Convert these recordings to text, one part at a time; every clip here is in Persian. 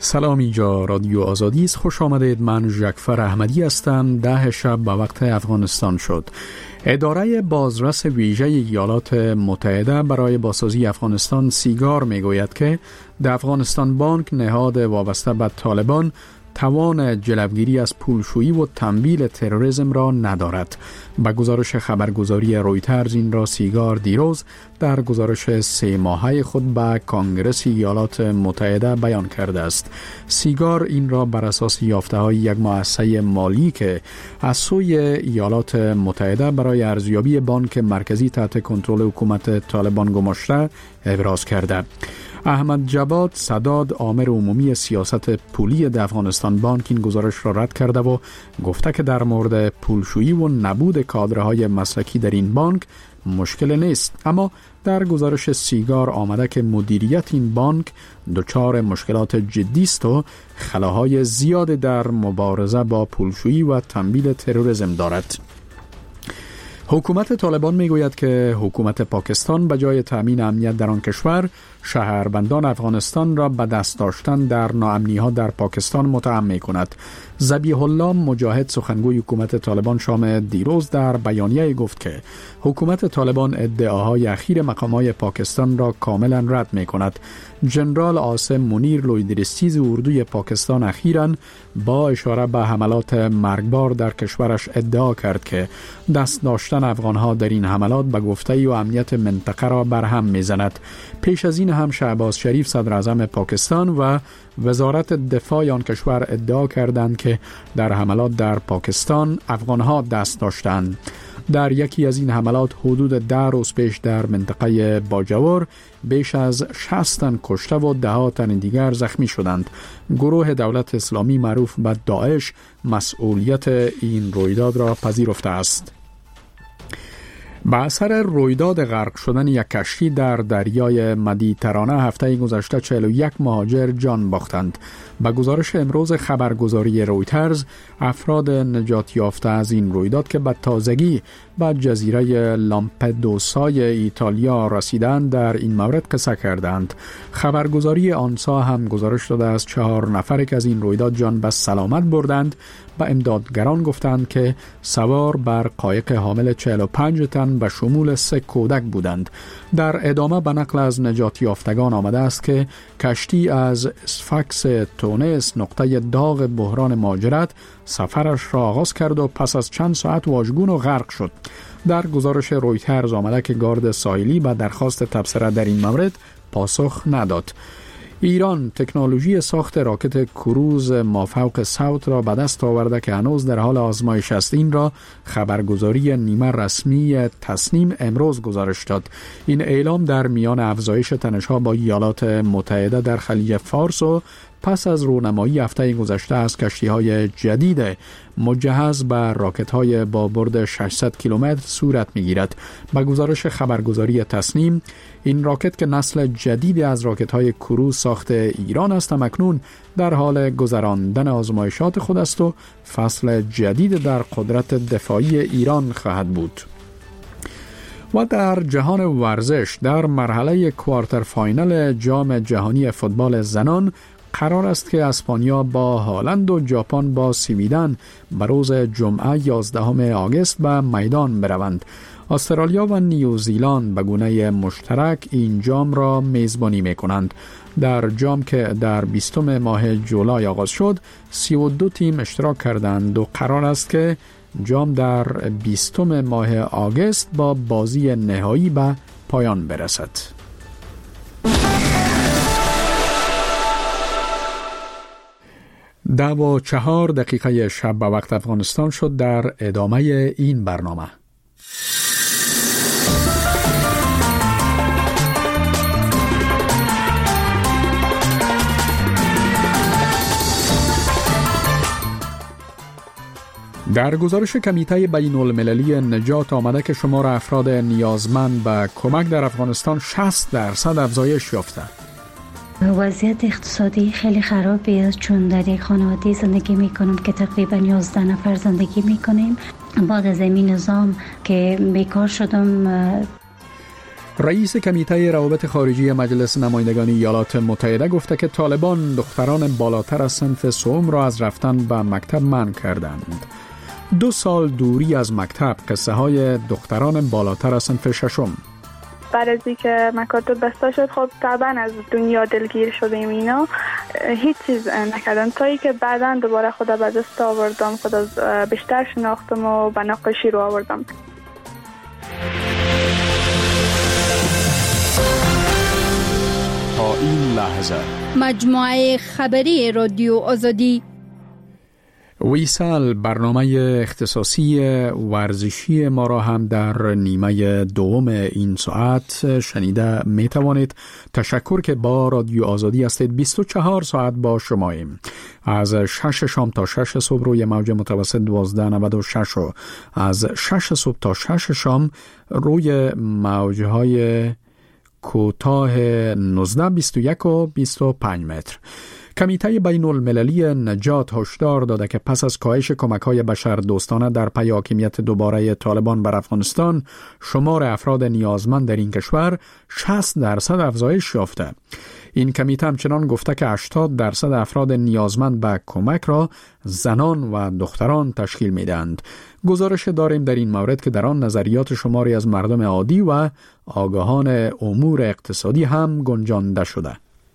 سلام، اینجا رادیو آزادی است. خوش آمدید. من ژکفر احمدی هستم. 10 شب به وقت افغانستان شد. اداره بازرس ویژه ایالات متحده برای بازسازی افغانستان سیگار میگوید که در افغانستان بانک، نهاد وابسته به طالبان، توان جلوگیری از پولشویی و تمویل تروریسم را ندارد. با گزارش خبرگزاری رویترز این را سیگار دیروز در گزارش 3 ماهه خود به کنگره ایالات متحده بیان کرده است. سیگار این را بر اساس یافته‌های یک مؤسسه مالی که از سوی ایالات متحده برای ارزیابی بانک مرکزی تحت کنترل حکومت طالبان گماشته ابراز کرده. احمد جواد سداد، آمر عمومی سیاست پولی در افغانستان بانک، این گزارش را رد کرده و گفته که در مورد پولشویی و نبود کادرهای مسلکی در این بانک مشکل نیست، اما در گزارش سیگار آمده که مدیریت این بانک دچار مشکلات جدی است و خلاهای زیاد در مبارزه با پولشویی و تمویل تروریسم دارد. حکومت طالبان میگوید که حکومت پاکستان به جای تامین امنیت در آن کشور، شهروندان افغانستان را به دست داشتن در ناامنی‌ها در پاکستان متهم می‌کند. ذبیح الله مجاهد، سخنگوی حکومت طالبان، شام دیروز در بیانیه گفت که حکومت طالبان ادعاهای اخیر مقامات پاکستان را کاملا رد می‌کند. جنرال عاصم منیر، لویدرستیز اردوی پاکستان، اخیراً با اشاره به حملات مرگبار در کشورش ادعا کرد که دست داشتن افغان‌ها در این حملات به گفته و امنیت منطقه را برهم می‌زند. پیش از این هم شهباز شریف، صدر اعظم پاکستان، و وزارت دفاع آن کشور ادعا کردند که در حملات در پاکستان افغان‌ها دست داشتند. در یکی از این حملات حدود 10 روز پیش در منطقه باجوور بیش از 60 تن کشته و 10 تن دیگر زخمی شدند. گروه دولت اسلامی معروف به داعش مسئولیت این رویداد را پذیرفته است. به اثر رویداد غرق شدن یک کشتی در دریای مدیترانه هفته گذشته 41 مهاجر جان باختند. به گزارش امروز خبرگزاری رویترز، افراد نجات یافته از این رویداد که به تازگی به جزیره لامپدوسای ایتالیا رسیدند در این مورد قصه کردند. خبرگزاری آنسا هم گزارش داده از 4 نفر که از این رویداد جان به سلامت بردند به امدادگران گفتند که سوار بر قایق حامل 45 تن به شمول 3 کودک بودند. در ادامه به نقل از نجات یافتگان آمده است که کشتی از اسفاکس تونس، نقطه داغ بحران مهاجرت، سفرش را آغاز کرد و پس از چند ساعت واژگون و غرق شد. در گزارش رویترز آمده که گارد ساحلی به درخواست تبصره در این مورد پاسخ نداد. ایران تکنولوژی ساخت راکت کروز مافوق صوت را به دست آورده که هنوز در حال آزمایش است. این را خبرگزاری نیمه رسمی تصنیم امروز گزارش داد. این اعلام در میان افزایش تنش‌ها با ایالات متحده در خلیج فارس و پس از رونمایی هفته گذشته از کشتی‌های جدید مجهز به راکت‌های با برد 600 کیلومتر صورت می‌گیرد. با گزارش خبرگزاری تصنیم، این راکت که نسل جدیدی از راکت‌های کروز ساخت ایران است، اکنون در حال گذراندن آزمایشات خود است و فصل جدید در قدرت دفاعی ایران خواهد بود. و در جهان ورزش، در مرحله کوارتر فاینال جام جهانی فوتبال زنان قرار است که اسپانیا با هالند و ژاپن با سویدن به روز جمعه 11 آگوست به میدان بروند. استرالیا و نیوزیلند به گونه مشترک این جام را میزبانی میکنند. در جام که در 20 ماه جولای آغاز شد، 32 تیم اشتراک کردند و قرار است که جام در 20 ماه آگوست با بازی نهایی به پایان برسد. 10:04 شب به وقت افغانستان شد. در ادامه این برنامه در گزارش کمیته بین المللی نجات آمده که شمار افراد نیازمند به کمک در افغانستان 60% افزایش یافته. وضعیت اقتصادی خیلی خرابی است، چون در یک خانواده زندگی میکنم که تقریبا 11 نفر زندگی میکنیم. بعد از این نظام که بیکار شدم. رئیس کمیته روابط خارجی مجلس نمایندگان ایالات متحده گفته که طالبان دختران بالاتر از صنف سوم را از رفتن به مکتب منع کردند. 2 سال دوری از مکتب، قصه های دختران بالاتر از صنف ششم. بعد از اینکه مکاتب بسته شد، خب طبعا از دنیا دلگیر شدیم. اینا هیچ چیز نکردن تا اینکه بعداً دوباره خدا به دست آوردم، خدا بیشتر شناختم و به نقاشی رو آوردم. تا این لحظه مجموعه خبری رادیو آزادی. ویسال برنامه اختصاصی ورزشی ما را هم در نیمه دوم این ساعت شنیده می توانید. تشکر که با رادیو آزادی هستید. 24 ساعت با شماییم. از 6 شام تا 6 صبح روی موج متوسط 1296 و از 6 صبح تا 6 شام روی موجهای کوتاه 19، 21 و 25 متر. کمیته بین المللی نجات هشدار داده که پس از کاهش کمک‌های بشردوستانه در پی حاکمیت دوباره طالبان بر افغانستان، شمار افراد نیازمند در این کشور 60% افزایش یافته. این کمیته همچنان گفته که 80% افراد نیازمند به کمک را زنان و دختران تشکیل می‌دهند. گزارش داریم در این مورد که در آن نظریات شماری از مردم عادی و آگاهان امور اقتصادی هم گنجانده شده.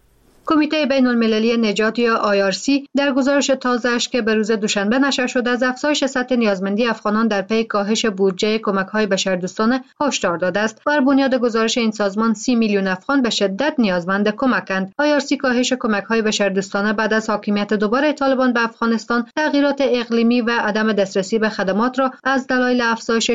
کمیته بین المللی نجات یا IRC در گزارش تازه‌اش که به روز دوشنبه نشر شد از افزایش سطح نیازمندی افغانان در پی کاهش بودجه کمک‌های بشردوستانه هشدار داده است. بر بنیاد گزارش این سازمان 30 میلیون افغان به شدت نیازمند کمکند. IRC کاهش کمک‌های بشردوستانه بعد از حاکمیت دوباره طالبان به افغانستان، تغییرات اقلیمی و عدم دسترسی به خدمات را از دلایل افزایش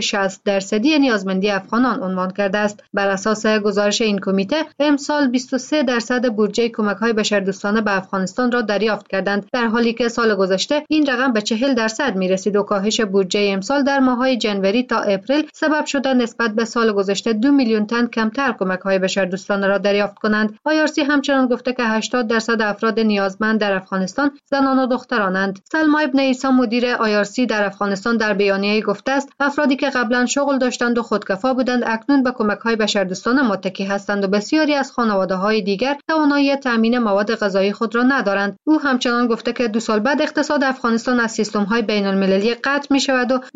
60% نیازمندی افغانان عنوان کرده است. بر اساس گزارش این کمیته، امسال 23% بودجه کمک‌های بشردوستانه به افغانستان را دریافت کردند، در حالی که سال گذشته این رقم به 40% می‌رسید و کاهش بودجه امسال در ماه‌های جنوری تا اپریل سبب شده نسبت به سال گذشته 2 میلیون تن کمتر کمک‌های بشردوستانه را دریافت کنند. IRC همچنان گفته که 80% افراد نیازمند در افغانستان زنان و دخترانند. سلما ابن عیسی مدیر IRC در افغانستان در بیانیه‌ای گفته است افرادی که قبلا شغل داشتند و خودکفا بودند اکنون به کمک‌های بشردوستانه متکی هستند و بسیاری از خانواده‌های دیگر توانایی تامین مواد غذایی خود را ندارند. او همچنان گفته که 2 سال بعد اقتصاد افغانستان از سیستم‌های بین‌المللی قطع می‌شود و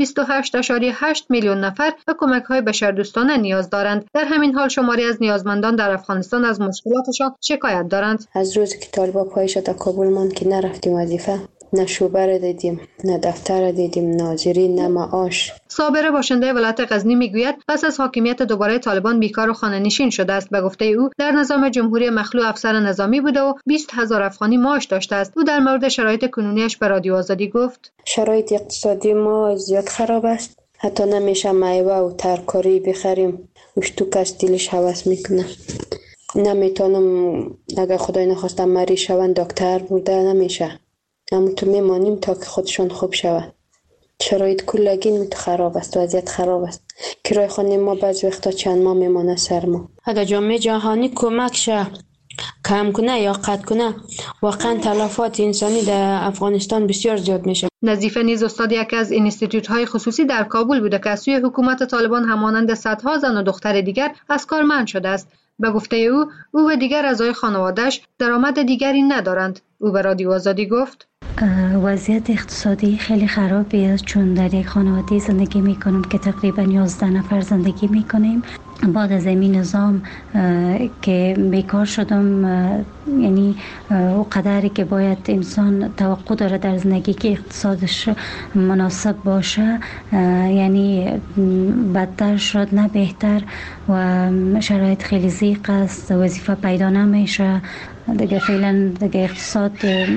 28.8 میلیون نفر به کمک‌های بشردوستانه نیاز دارند. در همین حال شماری از نیازمندان در افغانستان از مشکلاتشان شکایت دارند. از روزی که طالبان پایش تا کابل ماند که نرفتیم وظیفه، نه شعبه را دیدیم، نه دفتر را دیدیم، ناظری، نه معاش. صابره باشنده ولایت غزنی میگوید پس از حاکمیت دوباره طالبان بیکار و خانه نشین شده است. به گفته او در نظام جمهوری مخلوع افسر نظامی بوده و 20,000 افغانی معاش داشته است. او در مورد شرایط کنونیش به رادیو آزادی گفت: شرایط اقتصادی ما زیاد خراب است. حتی نمیشه میوه و ترکاری بخریم. اشتوک از دلش هوس میکنه. نمیتونم اگر خدای نخواسته مریض شوند دکتر بوده نمیشه. همونطور میمانیم تا که خودشون خوب شود. شرایط کلگی خراب است، وضعیت خراب است. کرایه خانه ما بعضی وقتا چند ماه میمانه سر ما. اگر جامعه جهانی کمک شه کم کنه یا قطع کنه، واقعا تلفات انسانی در افغانستان بسیار زیاد میشه. نظیفه نیز استاد یکی از اینستیتوت‌های خصوصی در کابل بوده که از سوی حکومت طالبان همانند صدها زن و دختر دیگر از کار منع شده است. به گفته او و دیگر اعضای خانواده‌اش درآمد دیگری ندارند. او به رادیو آزادی گفت: وضعیت اقتصادی خیلی خرابی است، چون در یک خانواده زندگی میکنم که تقریبا 11 نفر زندگی میکنیم. بعد از این نظام که بیکار شدم، یعنی او قدری که باید انسان توقع داره در زندگی که اقتصادش مناسب باشه، یعنی بدتر شد نه بهتر و شرایط خیلی ضیق است، وظیفه پیدا نمیشه دیگه. فعلا دیگه اقتصاد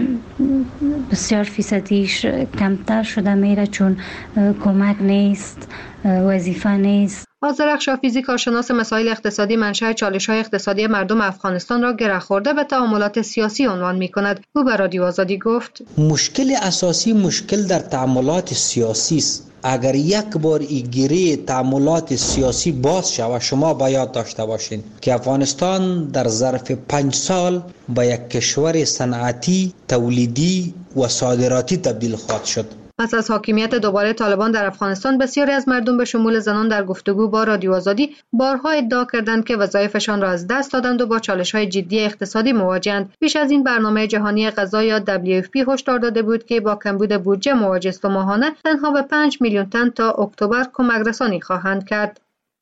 بسیار فیصدیش کمتر شده میره چون کمک نیست، وظیفه نیست. آذرخش حافظی کارشناس مسائل اقتصادی منشأ چالش‌های اقتصادی مردم افغانستان را گره خورده به تعاملات سیاسی عنوان می‌کند. او به رادیو آزادی گفت: مشکل اساسی مشکل در تعاملات سیاسی است. اگر یک بار این گره تعاملات سیاسی باز شود، شما باید داشته باشین که افغانستان در ظرف 5 سال به یک کشور صنعتی، تولیدی و صادراتی تبدیل خواهد شد. پس از حاکمیت دوباره طالبان در افغانستان، بسیاری از مردم به شمول زنان در گفتگو با رادیو آزادی بارها ادعا کردند که وظایفشان را از دست دادند و با چالش‌های جدی اقتصادی مواجه‌اند. پیش از این برنامه جهانی غذا یا WFP هشدار داده بود که با کمبود بودجه مواجه است و ماهانه تنها به 5 میلیون تن تا اکتبر کمک رسانی خواهند کرد.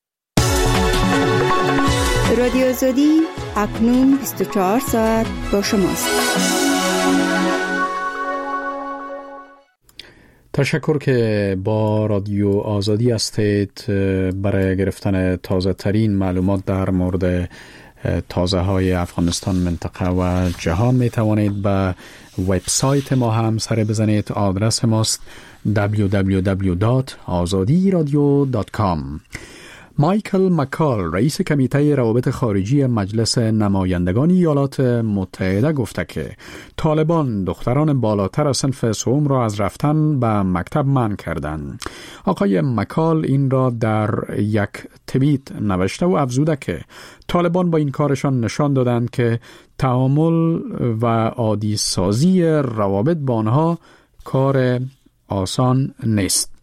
رادیو آزادی اکنون 24 ساعت با شماست. تشکر که با رادیو آزادی هستید. برای گرفتن تازه ترین معلومات در مورد تازه های افغانستان، منطقه و جهان می توانید به وبسایت ما هم سر بزنید. آدرس ماست www.azadiradio.com. مایکل مکال، رئیس کمیته روابط خارجی مجلس نمایندگان ایالات متحده گفته که طالبان دختران بالاتر از صنف سوم را از رفتن به مکتب منع کردند. آقای مکال این را در یک توییت نوشته و افزوده که طالبان با این کارشان نشان دادند که تعامل و عادی سازی روابط با آنها کار آسان نیست.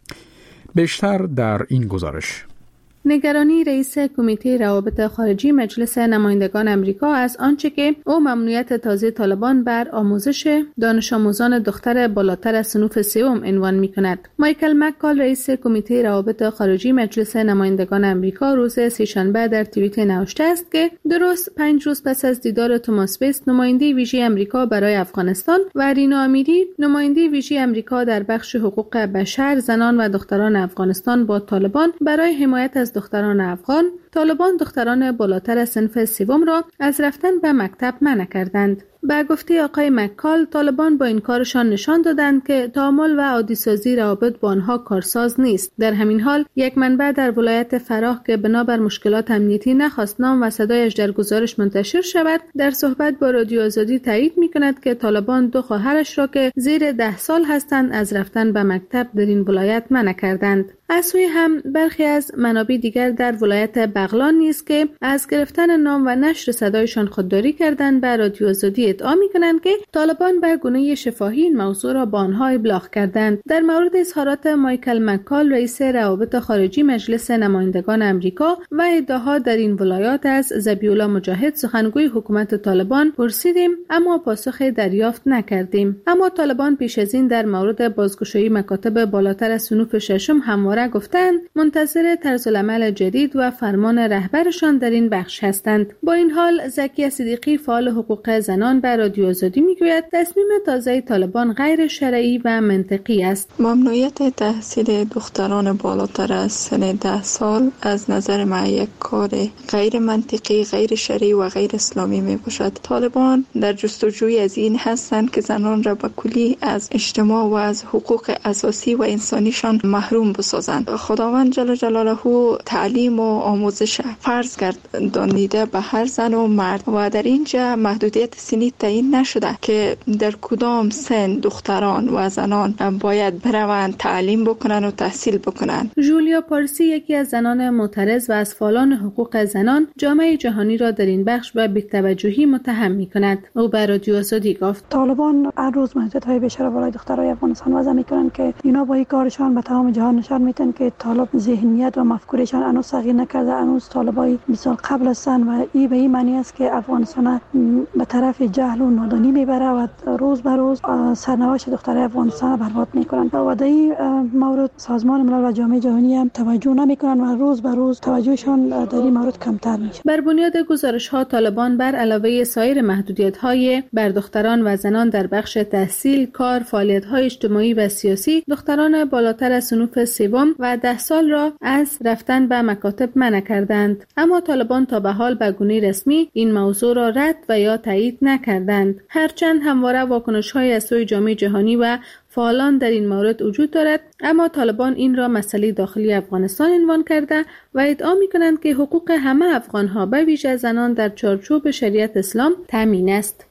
بیشتر در این گزارش. نگرانی رئیس کمیته روابط خارجی مجلس نمایندگان امریکا از آنچه که او ممنوعیت تازه طالبان بر آموزش دانش آموزان دختر بالاتر از صنف سوم عنوان می‌کند. مایکل مکال، رئیس کمیته روابط خارجی مجلس نمایندگان امریکا، روز سه‌شنبه در توییت نوشته است که درست 5 روز پس از دیدار توماس وست، نماینده ویژه امریکا برای افغانستان، و رینا امیری، نماینده ویژه امریکا در بخش حقوق بشر، زنان و دختران افغانستان با طالبان برای حمایت از دختران افغان، طالبان دختران بالاتر از صنف سوم را از رفتن به مکتب منع کردند. به گفته آقای مکال، طالبان با این کارشان نشان دادند که تعامل و عادی سازی روابط با آنها کارساز نیست. در همین حال، یک منبع در ولایت فراه که بنابر مشکلات امنیتی نخواست نام و صدایش در گزارش منتشر شود، در صحبت با رادیو آزادی تایید می‌کند که طالبان 2 خواهرش را که زیر 10 سال هستند از رفتن به مکتب در این ولایت منع کردند. از سوی هم برخی از منابع دیگر در ولایت بغلان نیز که از گرفتن نام و نشر صدایشان خودداری کردند، به رادیو آزادی ادعا می‌کنند که طالبان به گونه شفاهی این موضوع را با آنها ابلاغ کردند. در مورد اظهارات مایکل مکال، رئیس روابط خارجی مجلس نمایندگان امریکا و ادعاها در این ولایات، از ذبیح‌الله مجاهد، سخنگوی حکومت طالبان، پرسیدیم اما پاسخ دریافت نکردیم. اما طالبان پیش از این در مورد بازگشایی مکاتب بالاتر از صنف ششم همواره گفتند منتظر طرزالعمل جدید و فرمان رهبرشان در این بخش هستند. با این حال، زکیه صدیقی، فعال حقوق زنان، به رادیو آزادی میگوید تصمیم تازه طالبان غیر شرعی و منطقی است. ممنوعیت تحصیل دختران بالاتر از سن 10 سال از نظر من یک کار غیر منطقی، غیر شرعی و غیر اسلامی می باشد. طالبان در جستجوی از این هستند که زنان را به کلی از اجتماع و از حقوق اساسی و انسانیشان محروم بسازند. خداوند جل جلاله تعلیم و آموزش فرض گردانیده به هر زن و مرد و در اینجا محدودیت سنی تعیین نشده که در کدام سن دختران و زنان باید بروند تعلیم بکنن و تحصیل بکنن. جولیا پارسی، یکی از زنان معترض و از فعالان حقوق زنان، جامعه جهانی را در این بخش به بی‌توجهی متهم می‌کند. او به رادیو آزادی گفت طالبان هر روز محدودیت‌های بیشتر بالای دخترای افغانستان وضع می‌کنند که اینا با این کارشان به تمام جهان نشان میدن که طالب ذهنیت و مفکورشان هنوز تغییر نکرده، هنوز طالبای مثال قبل هستند و این به این معنی است که افغانستان به طرف جهل و نادانی میبره و روز به روز سرنوشت دخترای افغانستان برباد میکنند و در این مورد سازمان ملل و جامعه جهانی هم توجه نمیکنند و روز به روز توجهشان در این مورد کمتر میشه. بر بنیاد گزارش‌ها، طالبان بر علاوه سایر محدودیت‌های بر دختران و زنان در بخش تحصیل، کار، فعالیت‌های اجتماعی و سیاسی، دختران بالاتر از صنف سوم و 10 سال را از رفتن به مکاتب منع کردند. اما طالبان تا به حال به گونه رسمی این موضوع را رد و یا تایید نکردند. هرچند همواره واکنش‌های از سوی جامعه جهانی و فعالان در این مورد وجود دارد، اما طالبان این را مسئله داخلی افغانستان عنوان کرده و ادعا می‌کنند که حقوق همه افغان‌ها به ویژه زنان در چارچوب شریعت اسلام تامین است.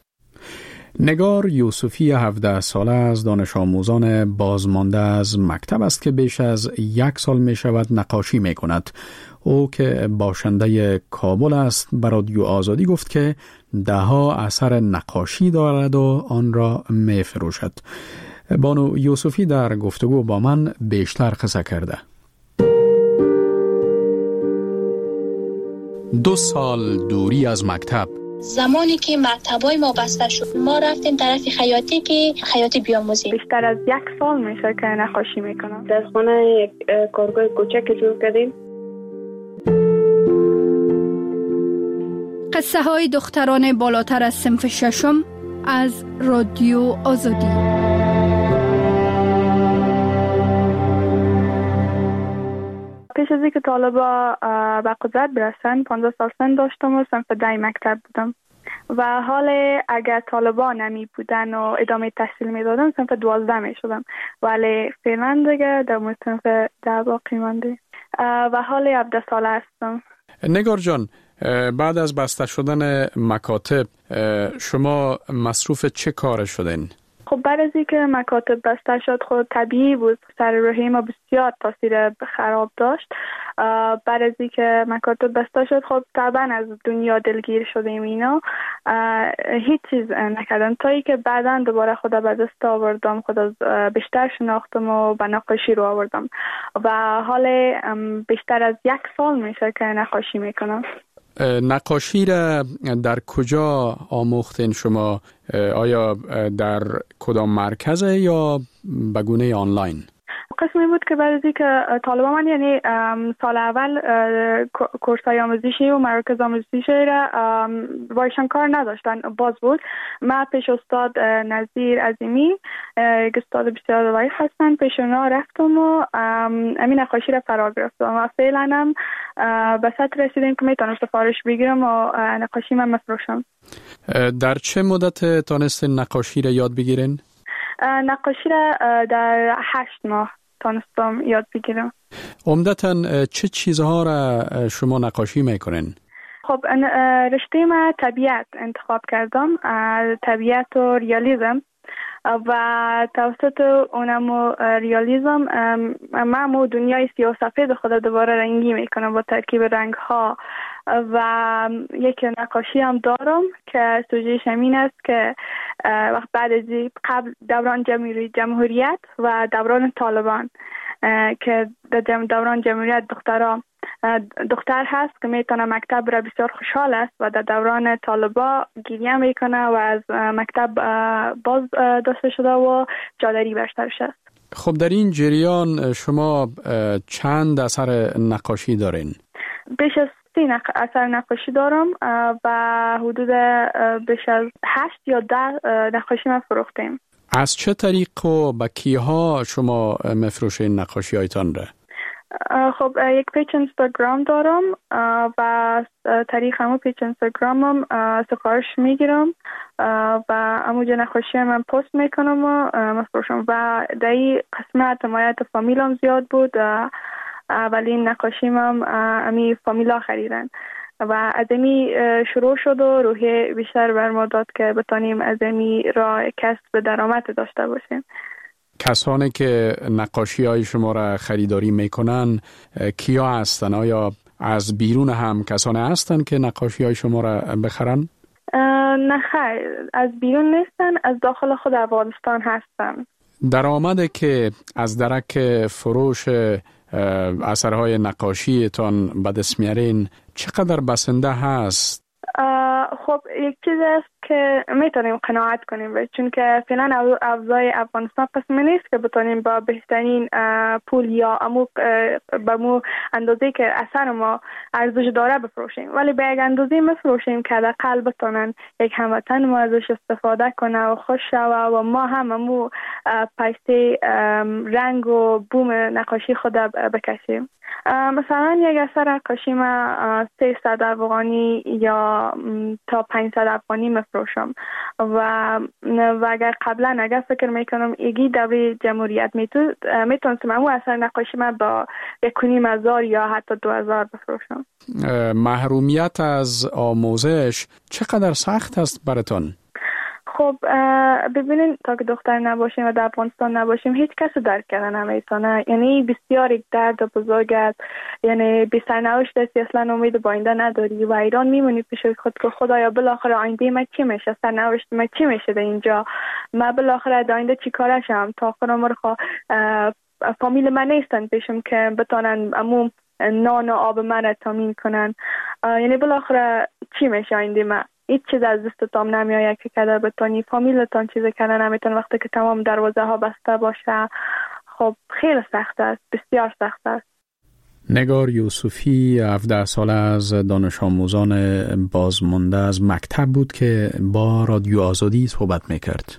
نگار یوسفی 17 ساله از دانش آموزان بازمانده از مکتب است که بیش از 1 سال می شود نقاشی می کند. او که باشنده کابل است به رادیو آزادی گفت که 10 اثر نقاشی دارد و آن را می فروشد. بانو یوسفی در گفتگو با من بیشتر قصه کرده. 2 سال دوری از مکتب. زمانی که مکتبای ما بسته شد ما رفتیم طرف خیاطی که خیاطی بیاموزیم. بیشتر از 1 سال میشه که نقاشی میکنم. در خانه یک کارگاه کوچک جور کردیم. قصه های دختران بالاتر از صنف 6 از رادیو آزادی. پیش از اینکه طالبا به قدرت برسن 15 سال سن داشتم و صنف 10 مکتب بودم و حال اگر طالبا نمی بودن و ادامه تحصیل می دادن صنف 12 می شدم، ولی فعلا دیگه در صنف 10 باقی مانده و حال 17 ساله هستم. نگار جان، بعد از بسته شدن مکاتب شما مصروف چه کار شدین؟ خب بعد از اینکه مکاتب بسته شد خود طبیعی بود، سر روحی ما بسیار تاثیر خراب داشت. بعد از اینکه مکاتب بسته شد خب طبعا از دنیا دلگیر شدیم اینا، هیچ چیز نکردم تا اینکه بعدا دوباره خدا به دست آوردم، خدا بیشتر شناختم و به نقاشی رو آوردم و حال بیشتر از 1 سال میشه که نقاشی میکنم. نقاشی را در کجا آموختین شما؟ آیا در کدام مرکزه یا به گونه آنلاین؟ قسمی بود که بعد از اینکه طالبان من یعنی سال اول کورسای آموزشی و مراکز آموزشی را وایشان کار نداشتن، باز بود. من پیش استاد نظیر عظیمی، یک استاد بسیار وای هستن، پیش اونا رفتم و امین نقاشی را فرا گرفتم و فعلا هم به سطح رسیدیم که میتونم سفارش بگیرم و نقاشی من مفروشم. در چه مدت تانستین نقاشی را یاد بگیرین؟ نقاشی را در 8 ماه تانستم یاد بگیرم. عمدتاً چه چیزها را شما نقاشی میکنین؟ خب رشته من طبیعت انتخاب کردم، طبیعت و ریالیزم و توسط اونم ریالیزم من دنیای سیاه سفید خود دوباره رنگی میکنم با ترکیب رنگ ها و یک نقاشی هم دارم که سوژه‌اش همین است که وقت بعد از قبل دوران جمهوریت و دوران طالبان که در دوران جمهوریت دختر هست که میتونه مکتب را بسیار خوشحال است و در دوران طالبا گریه میکنه و از مکتب باز داشته شده و جادری برشترش است. خب در این جریان شما چند اثر نقاشی دارین؟ بیش از 3 اثر نقاشی دارم و حدود بیش از 8 یا 10 نقاشی ما فروختیم. از چه طریق و با کیها شما مفروشین نقاشی هایتان را؟ خب یک پیج اینستاگرام دارم و طریق همون پیج اینستاگرامم سفارش میگیرم و همونجا نقاشی من پست میکنم و مفروشم و در این قسمت حمایت فامیلم زیاد بود. اولین نقاشی من امی فامیلا خریدن و از امی شروع شد و روحی بیشتر برما داد که بتانیم از امی را کسب درآمد داشته باشیم. کسانی که نقاشی های شما را خریداری میکنن کیا هستن؟ آیا از بیرون هم کسانی هستن که نقاشی های شما را بخرن؟ نه خیر، از بیرون نیستن، از داخل خود افغانستان هستن. درآمدی که از درک فروش اثرهای نقاشی تان به دست میارین چقدر بسنده هست؟ خب یک چیز است که میتونیم قناعت کنیم، چون که فعلا اوضاع افغانستان قسمی نیست که بتونیم با بهترین پول یا به مو اندازه که اثر ما ارزش داره بفروشیم، ولی به یک اندازه میفروشیم که حداقل بتونن یک هموطن ما ازش استفاده کنه و خوش شوه و ما هم پیسه رنگ و بوم نقاشی خود بکشیم. مثلا یک اثر نقاشی ما 300 افغانی یا تا 500 افغانی مفروشم و اگر قبلا فکر میکنم ایگی دوره جمهوریت میتونستم همون اثر نقاشی ما با 1,500 یا حتی 2,000 بفروشم. محرومیت از آموزش چقدر سخت است براتون؟ خب ببینین تا که دختر نباشیم و در افغانستان نباشیم هیچ کس درک کردن نمیتونه. یعنی بسیار یک درد بزرگ است. یعنی بی سرنوشت است، اصلا امید با آینده نداری و ایران میمونی پیش خود که خدایا بالاخره آینده من چی میشه، سرنوشت من چی میشه در اینجا، من بالاخره در آینده چی کارشم. تا آخر عمر فامیل من نیستن پیشم که بتونن عموم نان و آب من تامین کنن. یعنی بالاخره چی میشه آینده من؟ هیچ چیز از دستتان نمیآید که کدر بتونی. فامیلتان چیز کردن نمیتون وقتی که تمام دروازه ها بسته باشه. خب خیلی سخت است، بسیار سخت است. نگار یوسفی 17 ساله از دانش آموزان بازمانده از مکتب بود که با رادیو آزادی صحبت میکرد.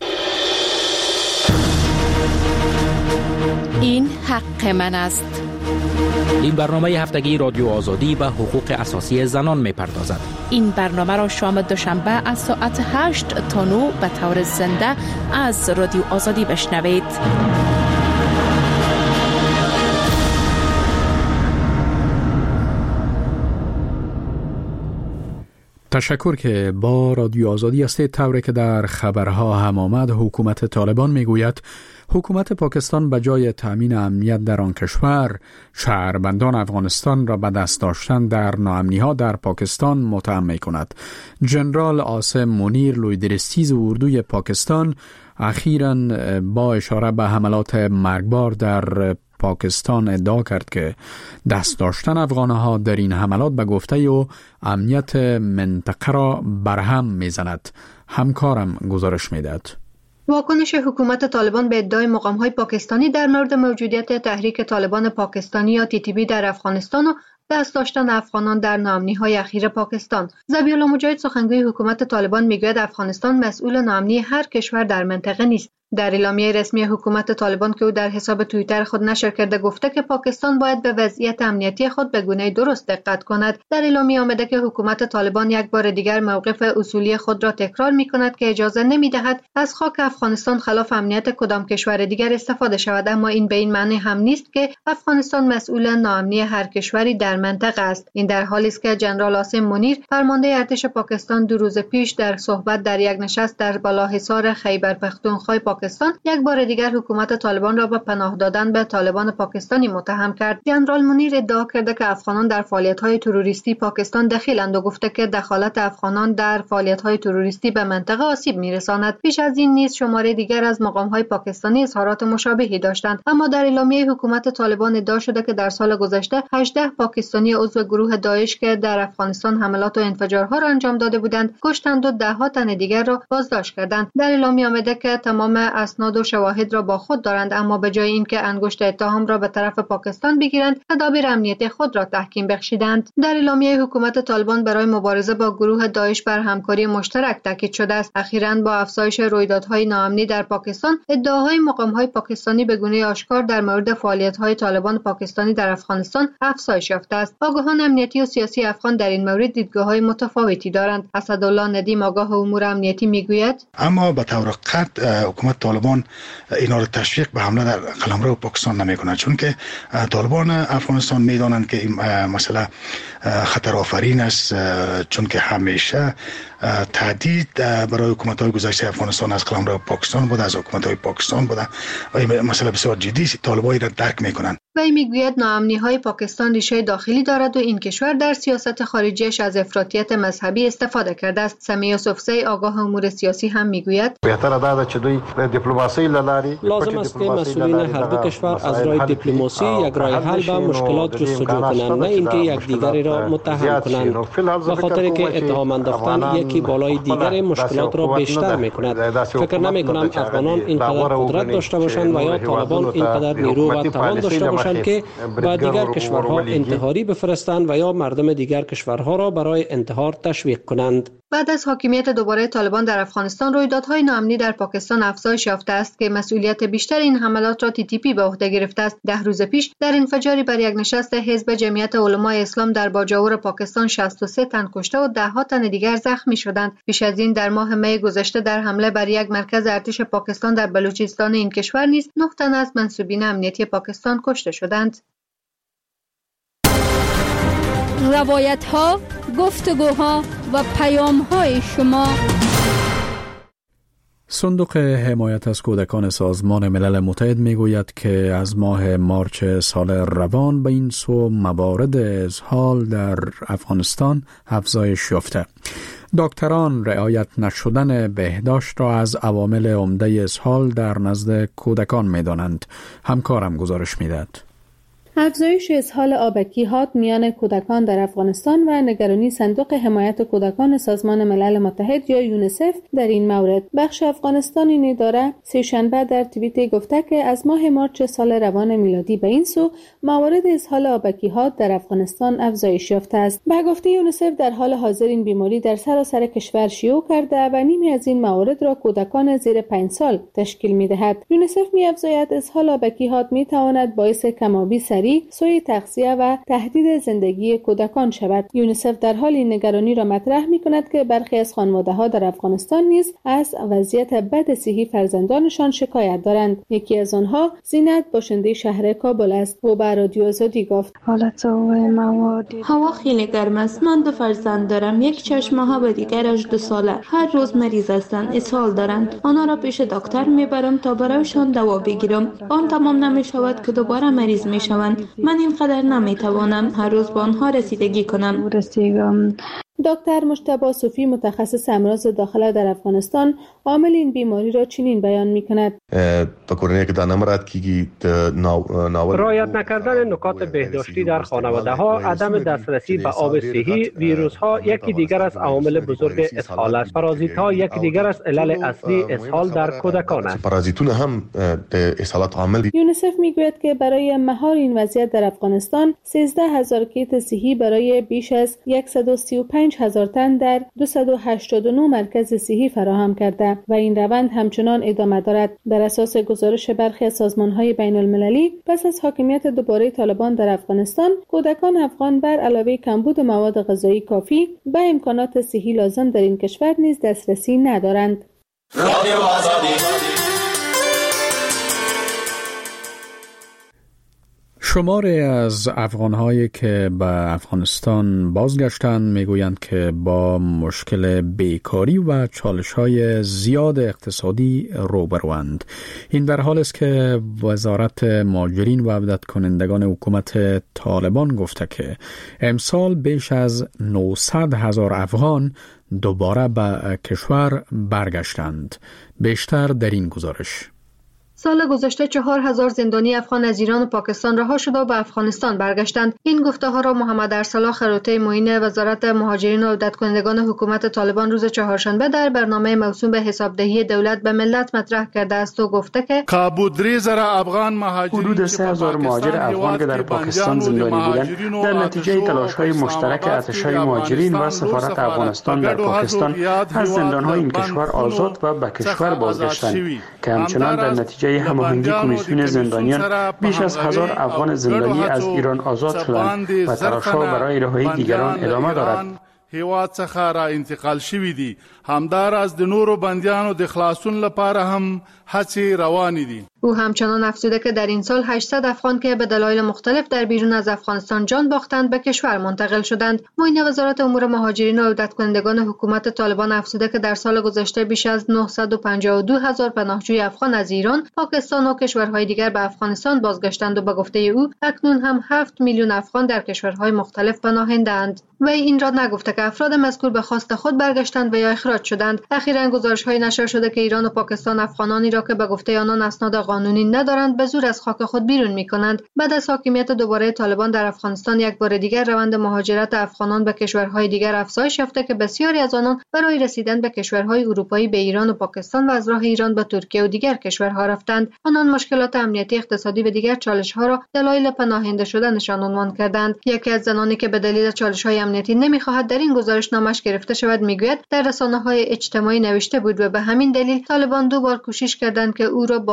این حق من است. این برنامه هفتگی رادیو آزادی به حقوق اساسی زنان میپردازد. این برنامه را شام دوشنبه از ساعت 8 تا 9 به طور زنده از رادیو آزادی بشنوید. تشکر که با رادیو آزادی هستید. طوری که در خبرها هم آمد، حکومت طالبان میگوید حکومت پاکستان به جای تأمین امنیت در آن کشور، شهروندان افغانستان را به دست داشتن در ناامنی‌ها در پاکستان متهم می‌کند. جنرال عاصم منیر لویدرستیز اردوی پاکستان اخیراً با اشاره به حملات مرگبار در پاکستان ادعا کرد که دست داشتن افغانها در این حملات به گفته او امنیت منطقه را برهم میزند. همکارم گزارش میدهد. واکنش حکومت طالبان به ادعای مقام‌های پاکستانی در مورد موجودیت تحریک طالبان پاکستانی یا TTP در افغانستان و دست داشتن افغانان در ناامنی‌های اخیر پاکستان. ذبیح‌الله مجاهد سخنگوی حکومت طالبان میگوید افغانستان مسئول ناامنی هر کشور در منطقه نیست. در اعلامیه رسمی حکومت طالبان که او در حساب توییتر خود نشر کرده گفته که پاکستان باید به وضعیت امنیتی خود به گونه درست دقت کند. در اعلامیه آمده که حکومت طالبان یک بار دیگر موقف اصولی خود را تکرار می‌کند که اجازه نمی‌دهد از خاک افغانستان خلاف امنیت کدام کشور دیگر استفاده شود، اما این به این معنی هم نیست که افغانستان مسئول ناامنی هر کشوری در منطقه است. این در حالی است که جنرال عاصم منیر فرمانده ارتش پاکستان 2 روز پیش در صحبت در یک نشست در بالاحصار خیبر پختونخوا پاکستان یک بار دیگر حکومت طالبان را به پناه دادن به طالبان پاکستانی متهم کرد. جنرال منیر ادعا کرده که افغانان در فعالیت‌های تروریستی پاکستان دخیلند و گفته که دخالت افغانان در فعالیت‌های تروریستی به منطقه آسیب می‌رساند. پیش از این نیز شماره دیگر از مقام‌های پاکستانی اظهارات مشابهی داشتند، اما در اعلامیه حکومت طالبان ادعا شده که در سال گذشته 18 پاکستانی عضو گروه داعش که در افغانستان حملات و انفجارها را انجام داده بودند کشتند و 10 تن دیگر را بازداشت کردند. در اعلامیه آمده که تمام اسناد و شواهد را با خود دارند، اما به جای اینکه انگشت اتهام را به طرف پاکستان بگیرند تدابیر امنیتی خود را تحکیم بخشیدند. در اعلامیه حکومت طالبان برای مبارزه با گروه داعش بر همکاری مشترک تاکید شده است. اخیراً با افزایش رویدادهای ناامنی در پاکستان ادعاهای مقام‌های پاکستانی به گونه آشکار در مورد فعالیت‌های طالبان پاکستانی در افغانستان افزایش یافته است. آگاهان امنیتی و سیاسی افغان در این مورد دیدگاه‌های متفاوتی دارند. اسدالله ندیم آگاه امور امنیتی میگوید اما به طور قطع حکومت طالبان اینا رو تشویق به حمله در قلمرو پاکستان نمیکنند، چون که طالبان افغانستان میدانند که این مسئله خطر آفرین است، چون که همیشه تهدید برای حکومت‌های گذشته افغانستان از قلمرو پاکستان بوده، از حکومت‌های پاکستان بوده و این مسئله بسیار جدی است. طالبان را درک میکنند. وی میگوید ناامنی‌های پاکستان ریشه داخلی دارد و این کشور در سیاست خارجیش از افراطیت مذهبی استفاده کرده است. سمیع یوسفزی آگاه امور سیاسی هم میگوید بهتره دا چې دوی دیپلماسی لاری لازم است که مسئولین هر دو کشور از راه دیپلماسی یک راه حل به مشکلات جستجو کنند، نه اینکه یکدیگری را متهم کنند، به خاطر که اتهام انداختن یکی بالای دیگر مشکلات را بیشتر میکند. فکر نمیکنم افغانان اینقدر قدرت داشته باشند و یا طالبان اینقدر نیرو و توان داشته باشند که با دیگر کشورها انتحاری بفرستند و یا مردم دیگر کشورها را برای انتحار تشویق کنند. بعد از حاکمیت دوباره طالبان در افغانستان، رویدادهای ناامنی در پاکستان افزایش یافته است که مسئولیت بیشتر این حملات را TTP به عهده گرفته است. 10 روز پیش در انفجاری بر یک نشست حزب جمعیت علمای اسلام در باجاور پاکستان 63 تن کشته و 10 تن دیگر زخمی شدند. پیش از این در ماه می گذشته در حمله بر یک مرکز ارتش پاکستان در بلوچستان این کشور نیز 9 تن از منسوبین امنیتی پاکستان کشته شدند. روایت‌ها، گفتگوها و پیام‌های شما. صندوق حمایت از کودکان سازمان ملل متحد میگوید که از ماه مارچ سال روان به این سو موارد اسهال در افغانستان افزایش یافته. دکتران رعایت نشدن بهداشت را از عوامل عمده اسهال در نزد کودکان می‌دانند. همکارم گزارش می‌دهد. افزایش اسهال آبکی‌هات میان کودکان در افغانستان و نگرانی صندوق حمایت کودکان سازمان ملل متحد یا یونیسف در این مورد. بخش افغانستان این اداره سه‌شنبه در توییتی گفته که از ماه مارچ سال روان میلادی به این سو موارد اسهال آبکی‌هات در افغانستان افزایش یافته است. به گفته یونیسف در حال حاضر این بیماری در سراسر کشور شیوع کرده و نیمی از این موارد را کودکان زیر 5 سال تشکیل می‌دهد. یونیسف می‌افزاید اسهال آبکی‌هات می‌تواند باعث کم‌آبی سوء تغذیه و تهدید زندگی کودکان شود. یونیسف در حال این نگرانی را مطرح می‌کند که برخی از خانواده‌ها در افغانستان نیز از وضعیت بد صحی فرزندانشان شکایت دارند. یکی از آنها زینت باشنده شهر کابل است. او به رادیو آزادی گفت: هوا خیلی گرم است. من 2 فرزند دارم. یک 6 ماهه و دیگرش 2 ساله. هر روز مریض هستند. اسهال دارند. آنها را پیش دکتر میبرم تا برایشان دوا بگیرم. آن تمام نمیشود که دوباره مریض میشوند. من اینقدر نمیتوانم هر روز با آنها رسیدگی کنم. دکتر مجتبی صوفی متخصص امراض داخله در افغانستان عامل این بیماری را چنین بیان می‌کند: رعایت نکردن نکات بهداشتی در خانواده‌ها، عدم دسترسی به آب صحی، ویروس‌ها یکی دیگر از عوامل بزرگ اسهال است. پارازیت‌ها یکی دیگر از علل اصلی اسهال در کودکان است. پارازیتون هم اسهالات عامل. یونیسف میگوید که برای مهار این وضعیت در افغانستان 13000 کیت صحی برای بیش از 135,000 تن در 289 مرکز صحی فراهم کرده و این روند همچنان ادامه دارد. بر اساس گزارش برخی از سازمان‌های بین‌المللی، پس از حاکمیت دوباره طالبان در افغانستان، کودکان افغان بر علاوه کمبود مواد غذایی کافی به امکانات صحی لازم در این کشور نیز دسترسی ندارند. شماری از افغان‌هایی که به افغانستان بازگشتند میگویند که با مشکل بیکاری و چالش‌های زیاد اقتصادی روبروند. این در حالی است که وزارت مهاجرین و عودت کنندگان حکومت طالبان گفته که امسال بیش از 900,000 افغان دوباره به کشور برگشتند. بیشتر در این گزارش. سال گذشته 4000 زندانی افغان از ایران و پاکستان رها شده و به افغانستان برگشتند. این گفته‌ها را محمد ارسلا خروطی معین وزارت مهاجرین و عودت کنندگان حکومت طالبان روز چهارشنبه در برنامه موسوم به حسابدهی دولت به ملت مطرح کرده است و گفته که حدود 3000 مهاجر افغان که در پاکستان زندانی بودند در نتیجه تلاش‌های مشترک ارتش‌های مهاجرین و سفارت افغانستان در پاکستان از زندان‌های این کشور آزاد و به کشور بازگشتند که همچنان در نتیجه هماهنگی کمیسیون زندانیان بیش از 1000 افغان زندانی از ایران آزاد شدند و تلاش‌ها برای رهایی دیگران ادامه دارد. هیواد څخه را انتقال شوی دي. همدار از د نورو بندیانو د خلاصون لپاره هم هڅې روانې دي. او همچنان افزوده که در این سال 800 افغان که به دلایل مختلف در بیرون از افغانستان جان باختند به کشور منتقل شدند. معین وزارت امور مهاجرین و عودت کنندگان حکومت طالبان افزوده که در سال گذشته بیش از 952,000 پناهجوی افغان از ایران، پاکستان و کشورهای دیگر به افغانستان بازگشتند و به گفته او اکنون هم 7 میلیون افغان در کشورهای مختلف پناهنده‌اند. و این را نگفته که افراد مذکور به خواست خود برگشتند و یا اخراج شدند. اخیراً گزارش‌های نشر شده که ایران و پاکستان افغانانی را که به گفته آنان اسناد قانونی ندارند به زور از خاک خود بیرون می‌کنند. بعد از حاکمیت دوباره طالبان در افغانستان یک بار دیگر روند مهاجرت افغانان به کشورهای دیگر افزایش یافته که بسیاری از آنان برای رسیدن به کشورهای اروپایی به ایران و پاکستان و از راه ایران به ترکیه و دیگر کشورها رفتند. آنان مشکلات امنیتی، اقتصادی و دیگر چالش‌ها را دلایل پناهنده شدنشان عنوان کردند. یکی از زنانی که به دلیل چالش‌های امنیتی نمی‌خواهد در این گزارش نامش گرفته شود میگوید در رسانه‌های اجتماعی نوشته بود و به همین دلیل طالبان 2 بار کوشش کردند که او را بازداشت کنند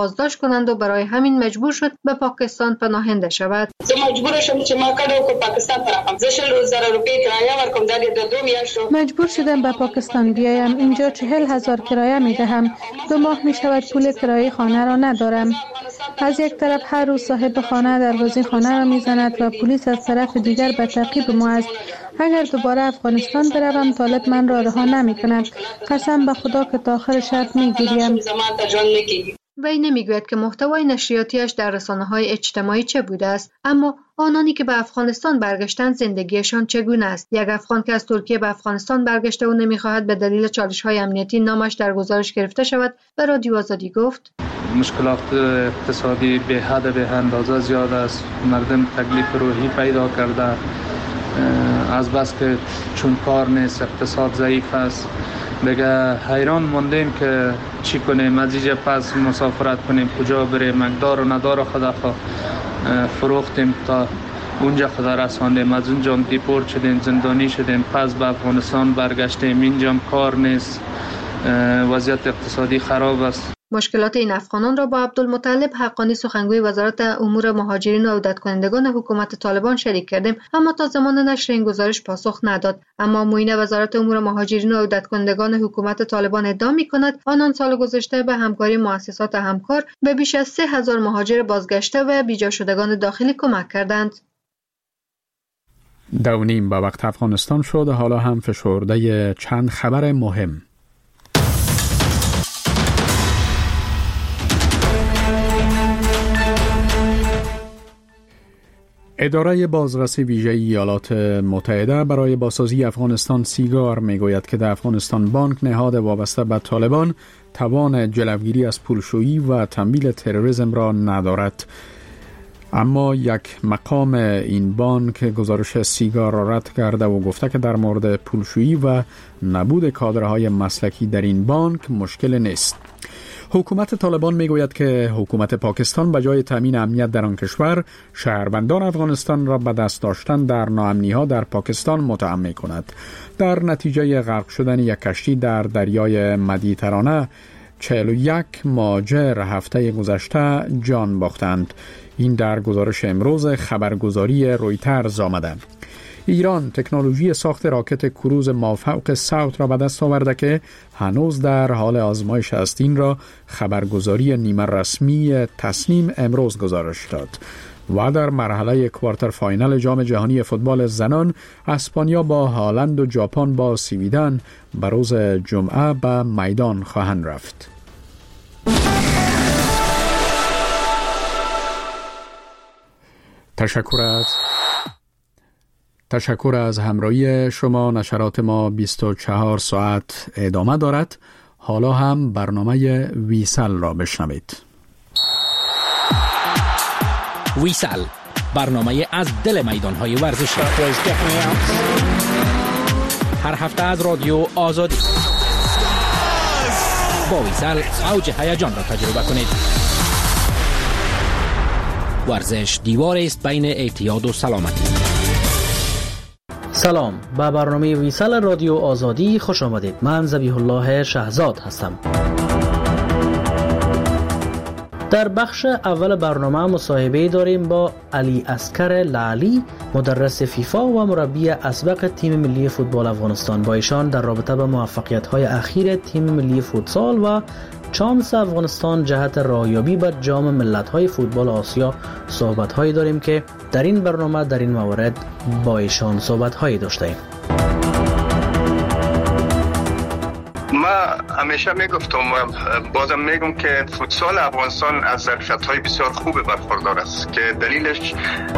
کنند و برای همین مجبور شد به پاکستان پناهنده شود. مجبور شدم که ما کدو پاکستان برم. زشل روز روپیه کرایه ورکم دادی دو میاشت. مجبور شدم به پاکستان بیایم. اینجا 40,000 کرایه می دهم. 2 ماه می شود پول کرایه خانه را ندارم. از یک طرف هر روز صاحب خانه دروازه خانه را میزند و پلیس از طرف دیگر به تعقیب ما است. اگر دوباره افغانستان بروم طالب من را رها نمی کند. قسم به خدا که تا آخر شب می گیریم. وی نمیگوید که محتوای نشریاتیش در رسانه‌های اجتماعی چه بوده است، اما آنانی که به افغانستان برگشتند زندگیشان چگونه است. یک افغان که از ترکیه به افغانستان برگشته و نمیخواهد به دلیل چالش‌های امنیتی نامش در گزارش گرفته شود به رادیو آزادی گفت: مشکلات اقتصادی به حد به اندازه زیاد است. مردم تکلیف روحی پیدا کرده، از بس که چون کار نیست، اقتصاد ضعیف است. دیگه حیران موندیم که چی کنیم، از اینجا پس مسافرت کنیم، کجا بریم، مقدار و ندار خدا فروختیم تا اونجا خدا رساندیم، از اونجا دیپورت شدیم، زندانی شدیم، پس به افغانستان برگشتیم، اینجا کار نیست، وضعیت اقتصادی خراب است. مشکلات این افغانان را با عبدالمطلب حقانی سخنگوی وزارت امور مهاجرین و عودت کنندگان حکومت طالبان شریک کردیم، اما تا زمان نشر این گزارش پاسخ نداد. اما معین وزارت امور مهاجرین و عودت کنندگان حکومت طالبان ادعا می‌کند آنان سال گذشته به همکاری مؤسسات همکار به بیش از 3,000 مهاجر بازگشته و بیجا شدگان داخلی کمک کردند. 2:30 به وقت افغانستان شد. حالا هم فشرده چند خبر مهم. اداره بازرسی ویژه ایالات متحده برای بازسازی افغانستان سیگار میگوید که در افغانستان بانک نهاد وابسته به طالبان توان جلوگیری از پولشویی و تمویل تروریسم را ندارد. اما یک مقام این بانک گزارش سیگار را رد کرده و گفته که در مورد پولشویی و نبود کادرهای مسلکی در این بانک مشکل نیست. حکومت طالبان میگوید که حکومت پاکستان به جای تامین امنیت در آن کشور شهروندان افغانستان را به دست داشتن در ناامنی‌ها در پاکستان متهم می‌کند. در نتیجه غرق شدن یک کشتی در دریای مدیترانه 41 مهاجر هفته گذشته جان باختند. این در گزارش امروز خبرگزاری رویترز آمده. ایران تکنولوژی ساخت راکت کروز مافوق صوت را به دست آورده که هنوز در حال آزمایش است. این را خبرگزاری نیمه رسمی تسنیم امروز گزارش داد. و در مرحله کوارتر فاینال جام جهانی فوتبال زنان اسپانیا با هالند و ژاپن با سویدن به روز جمعه به میدان خواهند رفت. تشکر از همراهی شما. نشرات ما 24 ساعت ادامه دارد. حالا هم برنامه ویسل را بشنوید. ویسل، برنامه از دل میدان‌های ورزشی. هر هفته از رادیو آزادی. با ویسل اوج هیجان را تجربه کنید. ورزش دیواری است بین اعتیاد و سلامتی. سلام، به برنامه ویسل رادیو آزادی خوش آمدید. من ذبیح الله شهزاد هستم. در بخش اول برنامه مصاحبه داریم با علی اصغر لعلی، مدرس فیفا و مربی اسبق تیم ملی فوتبال افغانستان. با ایشان در رابطه با موفقیت‌های اخیر تیم ملی فوتسال و چانس افغانستان جهت راهیابی به جام ملت‌های فوتبال آسیا صحبت‌هایی داریم که در این برنامه در این موارد با ایشان صحبت‌هایی داشتیم. ما همیشه میگفتم و بازم میگم که فوتسال افغانستان از ظرفیت‌های بسیار خوب برخوردار است که دلیلش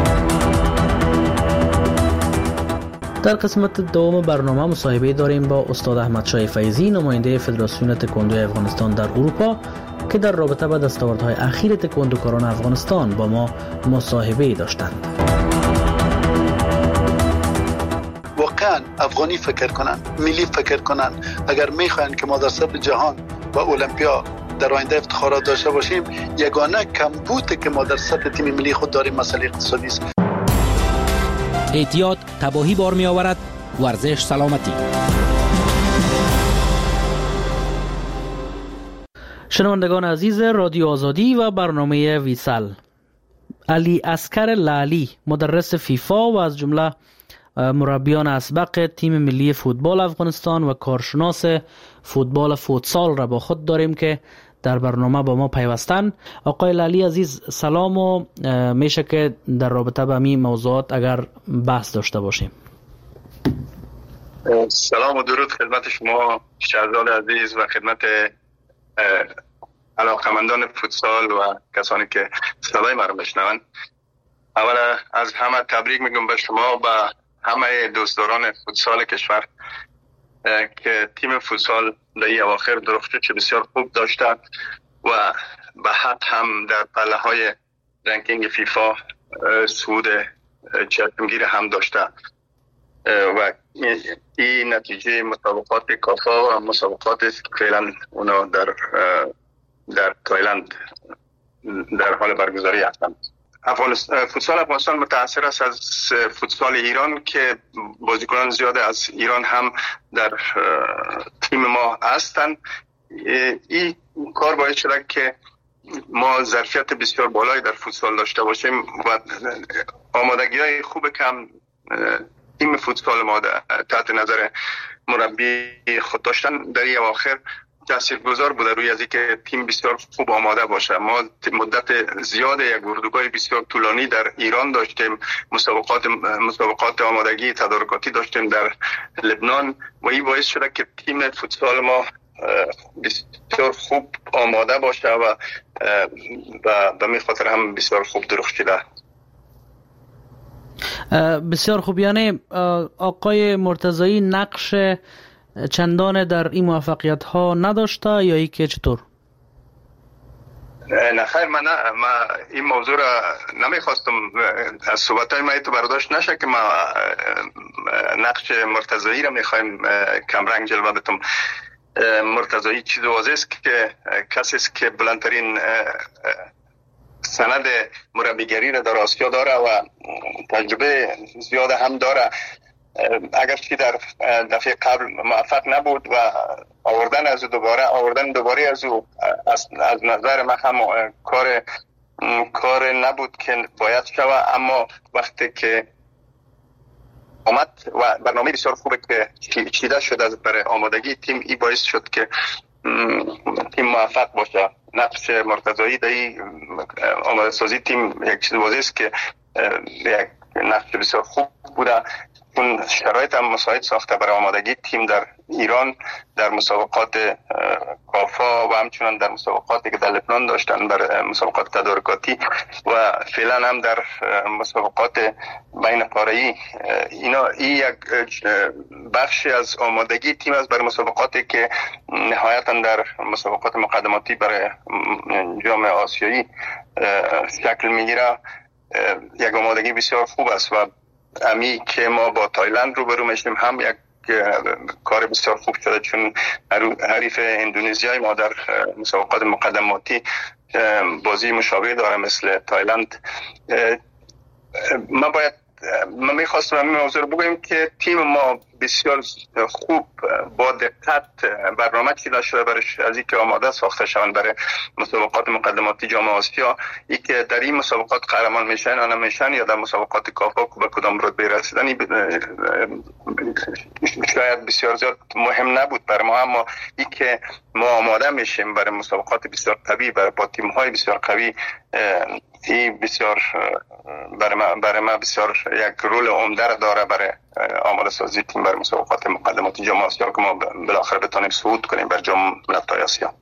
در قسمت دوم برنامه مصاحبه داریم با استاد احمد شاه فیضی، نماینده فدراسیون تکواندو افغانستان در اروپا که در رابطه با دستاوردهای اخیر تکواندوکاران افغانستان با ما مصاحبه داشتند. واقعا افغانی فکر کنن، ملی فکر کنن. اگر میخواین که ما در سطح جهان و المپیا در آینده افتخارات داشته باشیم، یگانه کمبود که ما در سطح تیم ملی خود داریم مسئله اقتصادی است. اعتیاد تباهی بار می آورد، ورزش سلامتی. شنوندگان عزیز رادیو آزادی و برنامه ویسال، علی اصغر لعلی مدرس فیفا و از جمله مربیان اسبق تیم ملی فوتبال افغانستان و کارشناس فوتبال فوتسال را با خود داریم که در برنامه با ما پیوستن. آقای لعلی عزیز سلام و میشه که در رابطه با همین موضوعات اگر بحث داشته باشیم. سلام و درود خدمت شما شهرزاد عزیز و خدمت علاقمندان فوتسال و کسانی که صدای ما را میشنوند. اول از همه تبریک میگم به شما و همه دوستداران فوتسال کشور که تیم فوتسال در این اواخر درخشش بسیار خوب داشته و به حد هم در پله های رنکینگ فیفا صعود چشمگیر هم داشته و این نتیجه مسابقات کافا و مسابقات است که فعلا اونا در تایلند در حال برگزاری هستند. فوتسال افغانستان متأثر است از فوتسال ایران که بازیکنان زیاد از ایران هم در تیم ما هستند. این کار باعث شده که ما ظرفیت بسیار بالایی در فوتسال داشته باشیم و آمادگی‌های خوب کم تیم فوتسال ما تحت نظر مربی خود داشتن در این اواخر تاثیرگذار بوده روی از اینکه تیم بسیار خوب آماده باشه. ما مدت زیاد یک اردوگاه بسیار طولانی در ایران داشتیم، مسابقات آمادگی تدارکاتی داشتیم در لبنان و این باعث شده که تیم فوتسال ما بسیار خوب آماده باشه و به می خاطر هم بسیار خوب درخشیده. بسیار خوب. یعنی آقای مرتضایی نقش چندان در این موفقیت ها نداشته یا ای که چطور؟ نه خیر، من این موضوع را نمیخواستم از صحبت های ما تو برداشت نشه که ما نقش مرتضایی را میخوایم کمرنگ جلوه بتم. مرتضایی چیز واضح است که کسی است که بلندترین سند مربیگری را در آسیا داره و تجربه زیاد هم داره. اگرچه در دفعه قبل موفق نبود و آوردن دوباره از او از نظر من هم کار نبود که باید شود، اما وقتی که آمد و برنامه بسیار خوبه که چیده شد از برای آمادگی تیم، ای باعث شد که تیم موفق باشه. نقش مرتضایی در آماده سازی تیم یک چیز واضح است که یک نقش بسیار خوب بوده. اون شرایط هم مساعد ساخته برای آمادگی تیم در ایران در مسابقات کافا و همچنان در مسابقاتی که در لبنان داشتن برای مسابقات تدارکاتی و فعلا هم در مسابقات بین قاره‌ای. این یک بخشی از آمادگی تیم است برای مسابقاتی که نهایتا در مسابقات مقدماتی برای جام آسیایی شکل میگیره. یک آمادگی بسیار خوب است و امی که ما با تایلند روبرو میشیم هم یک کار بسیار خوب شده، چون حریف اندونزیای ما در مسابقات مقدماتی بازی مشابه داره مثل تایلند. من میخواستم همین موضوع رو بگویم که تیم ما بسیار خوب با دقت برنامه چیده شده برش از اینکه آماده ساخته شوند برای مسابقات مقدماتی جام آسیا. ای که در این مسابقات قهرمان میشن یا نمیشن یا در مسابقات کافا به کدام رتبه رسیدن شاید بسیار زیاد مهم نبود برای ما، اما ای که ما آماده میشیم برای مسابقات بسیار قوی با تیم های بسیار قوی، این بسیار برای ما بسیار یک رول عمده داره برای آماده سازی تیم برای مسابقات مقدماتی جام آسیا که ما بالاخره بتونیم صعود کنیم بر جام ملت‌های آسیا.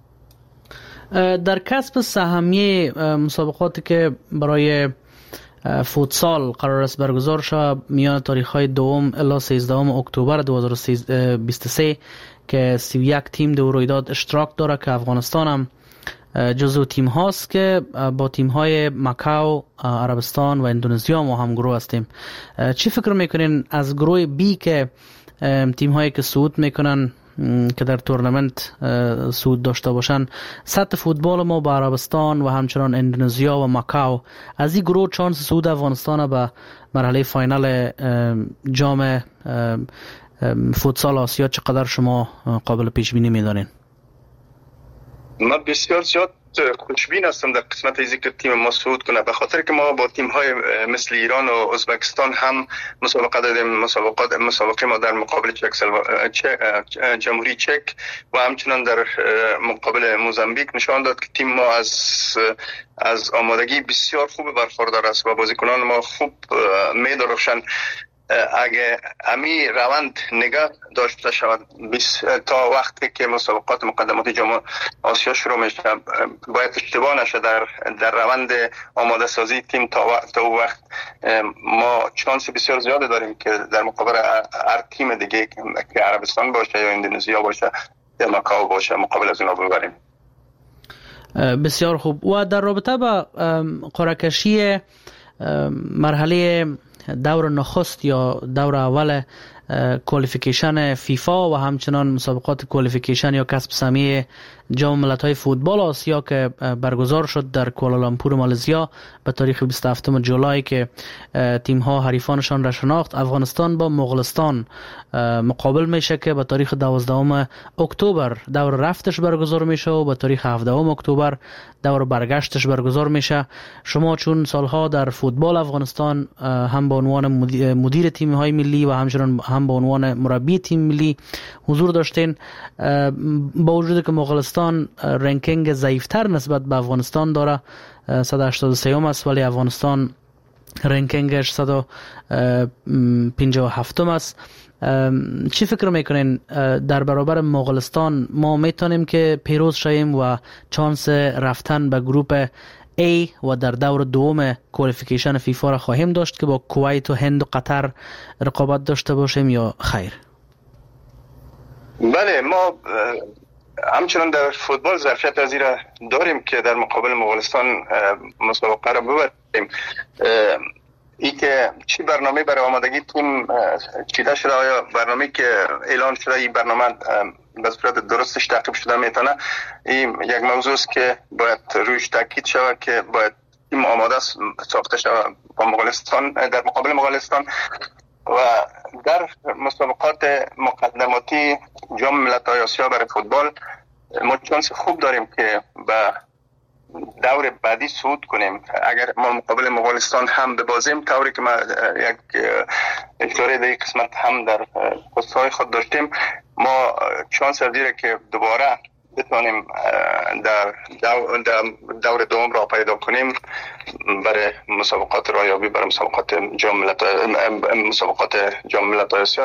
در کسب سهمیه مسابقاتی که برای فوتسال قرار است برگزار شود میان تاریخ‌های 2 الی 13 اکتبر 2023 که 31 تیم در رویداد اشتراک داره که افغانستان هم جزو تیم هاست که با تیم های ماکاو، عربستان و اندونزیا ما هم گروه هستیم. چی فکر میکنین از گروه بی که تیم هایی که صعود میکنن که در تورنمنت صعود داشته باشن، سطح فوتبال ما با عربستان و همچنان اندونزیا و ماکاو، از این گروه چانس صعود افغانستان به مرحله فاینال جام فوتسال آسیا چقدر شما قابل پیش بینی میدانین؟ من بسیار زیاد خوشبین هستم در قسمت ازی که تیم ما صعود کنه، به خاطر که ما با تیم های مثل ایران و ازبکستان هم مسابقه دادیم. مسابقه ما در مقابل جمهوری چک و همچنان در مقابل موزامبیک نشان داد که تیم ما از آمادگی بسیار خوب برخوردار است و بازیکنان ما خوب می‌درخشند. اگه امی روند نگاه داشته شود تا وقتی که مسابقات مقدمات جام آسیا شروع میشه، باید اشتباه نشه در روند آماده سازی تیم تا وقت ما چانس بسیار زیاده داریم که در مقابل هر تیم دیگه که عربستان باشه یا اندونزیا باشه یا مکاو باشه مقابل از اونا ببریم. بسیار خوب. و در رابطه با قرعه کشی مرحله دور نخست یا دور اول کوالیفیکیشن فیفا و همچنان مسابقات کوالیفیکیشن یا کسب سهمیه جام ملت‌های فوتبال آسیا که برگزار شد در کوالالامپور مالزیا به تاریخ 27 جولای که تیم‌ها حریفانشان را شناخت. افغانستان با مغولستان مقابل میشه که به تاریخ 12 اکتبر دور رفتش برگزار میشه و به تاریخ 17 اکتبر دور برگشتش برگزار میشه. شما چون سالها در فوتبال افغانستان هم به عنوان مدیر تیم‌های ملی و همچنان هم به عنوان مربی تیم ملی حضور داشتین، با وجود که مغولستان رنکینگ ضعیفتر نسبت به افغانستان داره، 183 است، ولی افغانستان رنکینگش 157 است. چی فکر میکنین در برابر مغولستان ما میتونیم که پیروز شویم و چانس رفتن به گروپ A و در دور دوم کوالیفیکیشن فیفا را خواهیم داشت که با کویت و هند و قطر رقابت داشته باشیم یا خیر؟ بله، ما همچنان در فوتبال ظرفیت از این را داریم که در مقابل مغولستان مسابقه را ببریم. ای که چی برنامه برای آمادگی تیم چیده شده، آیا برنامه که اعلان شده این برنامه به صورت درستش تعقیب شده میتونه، این یک موضوع است که باید رویش تاکید شود که باید تیم آماده ساخته شود با مغولستان در مقابل مغولستان. و در مسابقات مقدماتی جام ملت‌های آسیا برای فوتبال ما چانس خوب داریم که به دور بعدی صعود کنیم. اگر ما مقابل مغولستان هم ببازیم، طوری که ما یک اشاره در قسمت هم در پست‌های خود داشتیم، ما چانس دیره که دوباره بتونیم در دور دوم را پیدا کنیم برای مسابقات رایابی، برای مسابقات جام ملت‌های آسیا.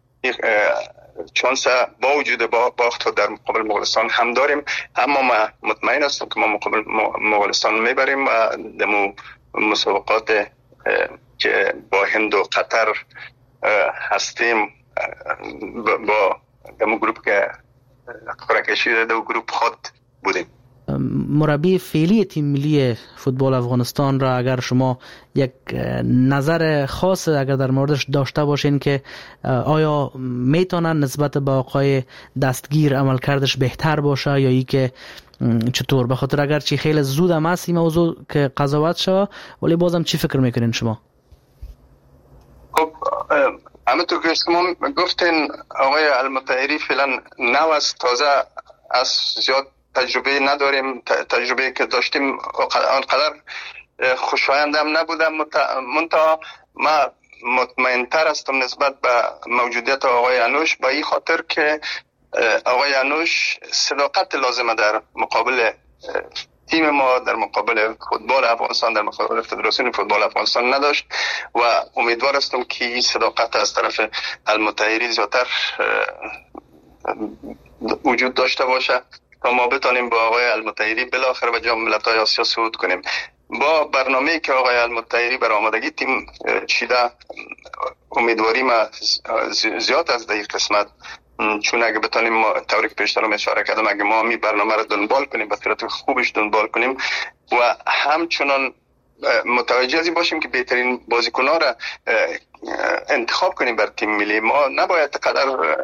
چانس با وجود باخت در مقابل مغولستان هم داریم، اما ما مطمئن هستم که ما مقابل مغولستان میبریم و در مسابقات که با هند و قطر هستیم با دمو گروپ که قرعه کشی دو گروپ خود بودیم. مربی فعلی تیم ملی فوتبال افغانستان را اگر شما یک نظر خاص اگر در موردش داشته باشین که آیا میتونن نسبت به آقای دستگیر عملکردش بهتر باشه یا ای که چطور؟ به خاطر اگر چی خیلی زود هم هست این موضوع که قضاوت شود، ولی بازم چی فکر میکنین شما؟ خب همونطور که شما گفتین آقای المطهری فعلا نو است، تازه از زیاد تجربه نداریم. تجربه که داشتیم آنقدر خوشایند هم نبودم. منتها ما مطمئن‌تر هستم نسبت به موجودیت آقای انوش، به این خاطر که آقای انوش صداقت لازمه در مقابل تیم ما، در مقابل فوتبال افغانستان، در مقابل فدراسیون فوتبال افغانستان نداشت و امیدوار هستم که این صداقت از طرف المطهری زیادتر وجود داشته باشه تا ما بتانیم با آقای المطهری بالاخره به جام ملت‌های آسیا صعود کنیم. با برنامه‌ای که آقای المطهری برای آمادگی تیم چیده، امیدواری ما زیاد از این قسمت، چون اگه بتانیم ما طوری که پیشتر اشاره کردم، اگه ما می برنامه رو دنبال کنیم، به صورت خوبش دنبال کنیم و همچنان متوجه ازی باشیم که بهترین بازیکن‌ها را انتخاب کنیم بر تیم ملی، ما نباید قدر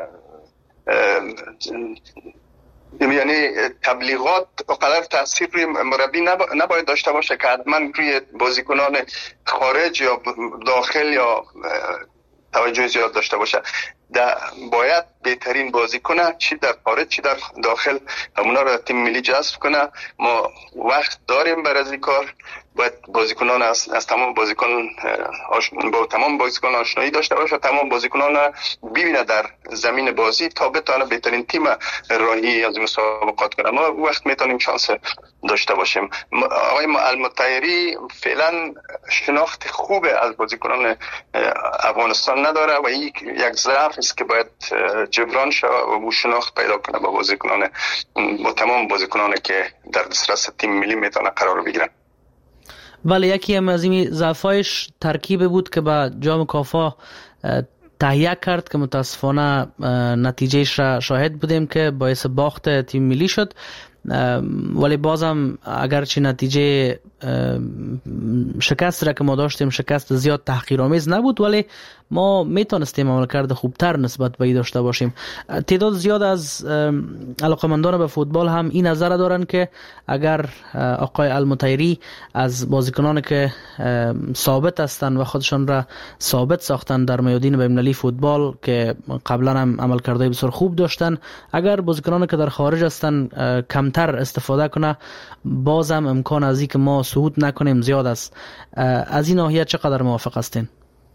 یعنی تبلیغات اقدر تاثیر روی مربی نباید داشته باشه که حتما روی بازیکنان خارج یا داخل یا توجه زیاد داشته باشه. باید بهترین بازیکن چی در خارج چی در داخل همونا را تیم ملی جذب کنه. ما وقت داریم برای از این کار. باید بازیکنان از تمام بازیکن با تمام بازیکن آشنایی داشته باشه، تمام بازیکنان ببینه در زمین بازی تا بتونه بهترین تیم راهی از مسابقات کنه. ما وقت میتونیم شانس داشته باشیم. آقای المطیری فعلا شناخت خوب از بازیکنان افغانستان نداره و این یک ضعف است که باید جبران شه و شناخت پیدا کنه با تمام بازیکنان که در دسترس تیم ملی میتونه قرار بگیرن. ولی یکی هم از این ضعفایش ترکیب بود که با جام کافا تهیه کرد که متاسفانه نتیجهش را شاهد بودیم که باعث باخت تیم ملی شد. ولی بازم اگرچه نتیجه شکست را که ما داشتیم شکست زیاد تحقیرآمیز نبود، ولی ما میتونستیم عملکرد خوبتر نسبت به این داشته باشیم. تعداد زیاد از علاقمندان به فوتبال هم این نظر دارن که اگر آقای المطیری از بازیکنان که ثابت هستند و خودشان را ثابت ساختن در میادین بین‌المللی فوتبال که قبلا هم عملکردهای بسیار خوب داشتن، اگر بازیکنان که در خارج هستند کمتر استفاده کنه، بازم امکان از این که ما صعود نکنیم زیاد است. از این ناحیه چقدر موافق هستین؟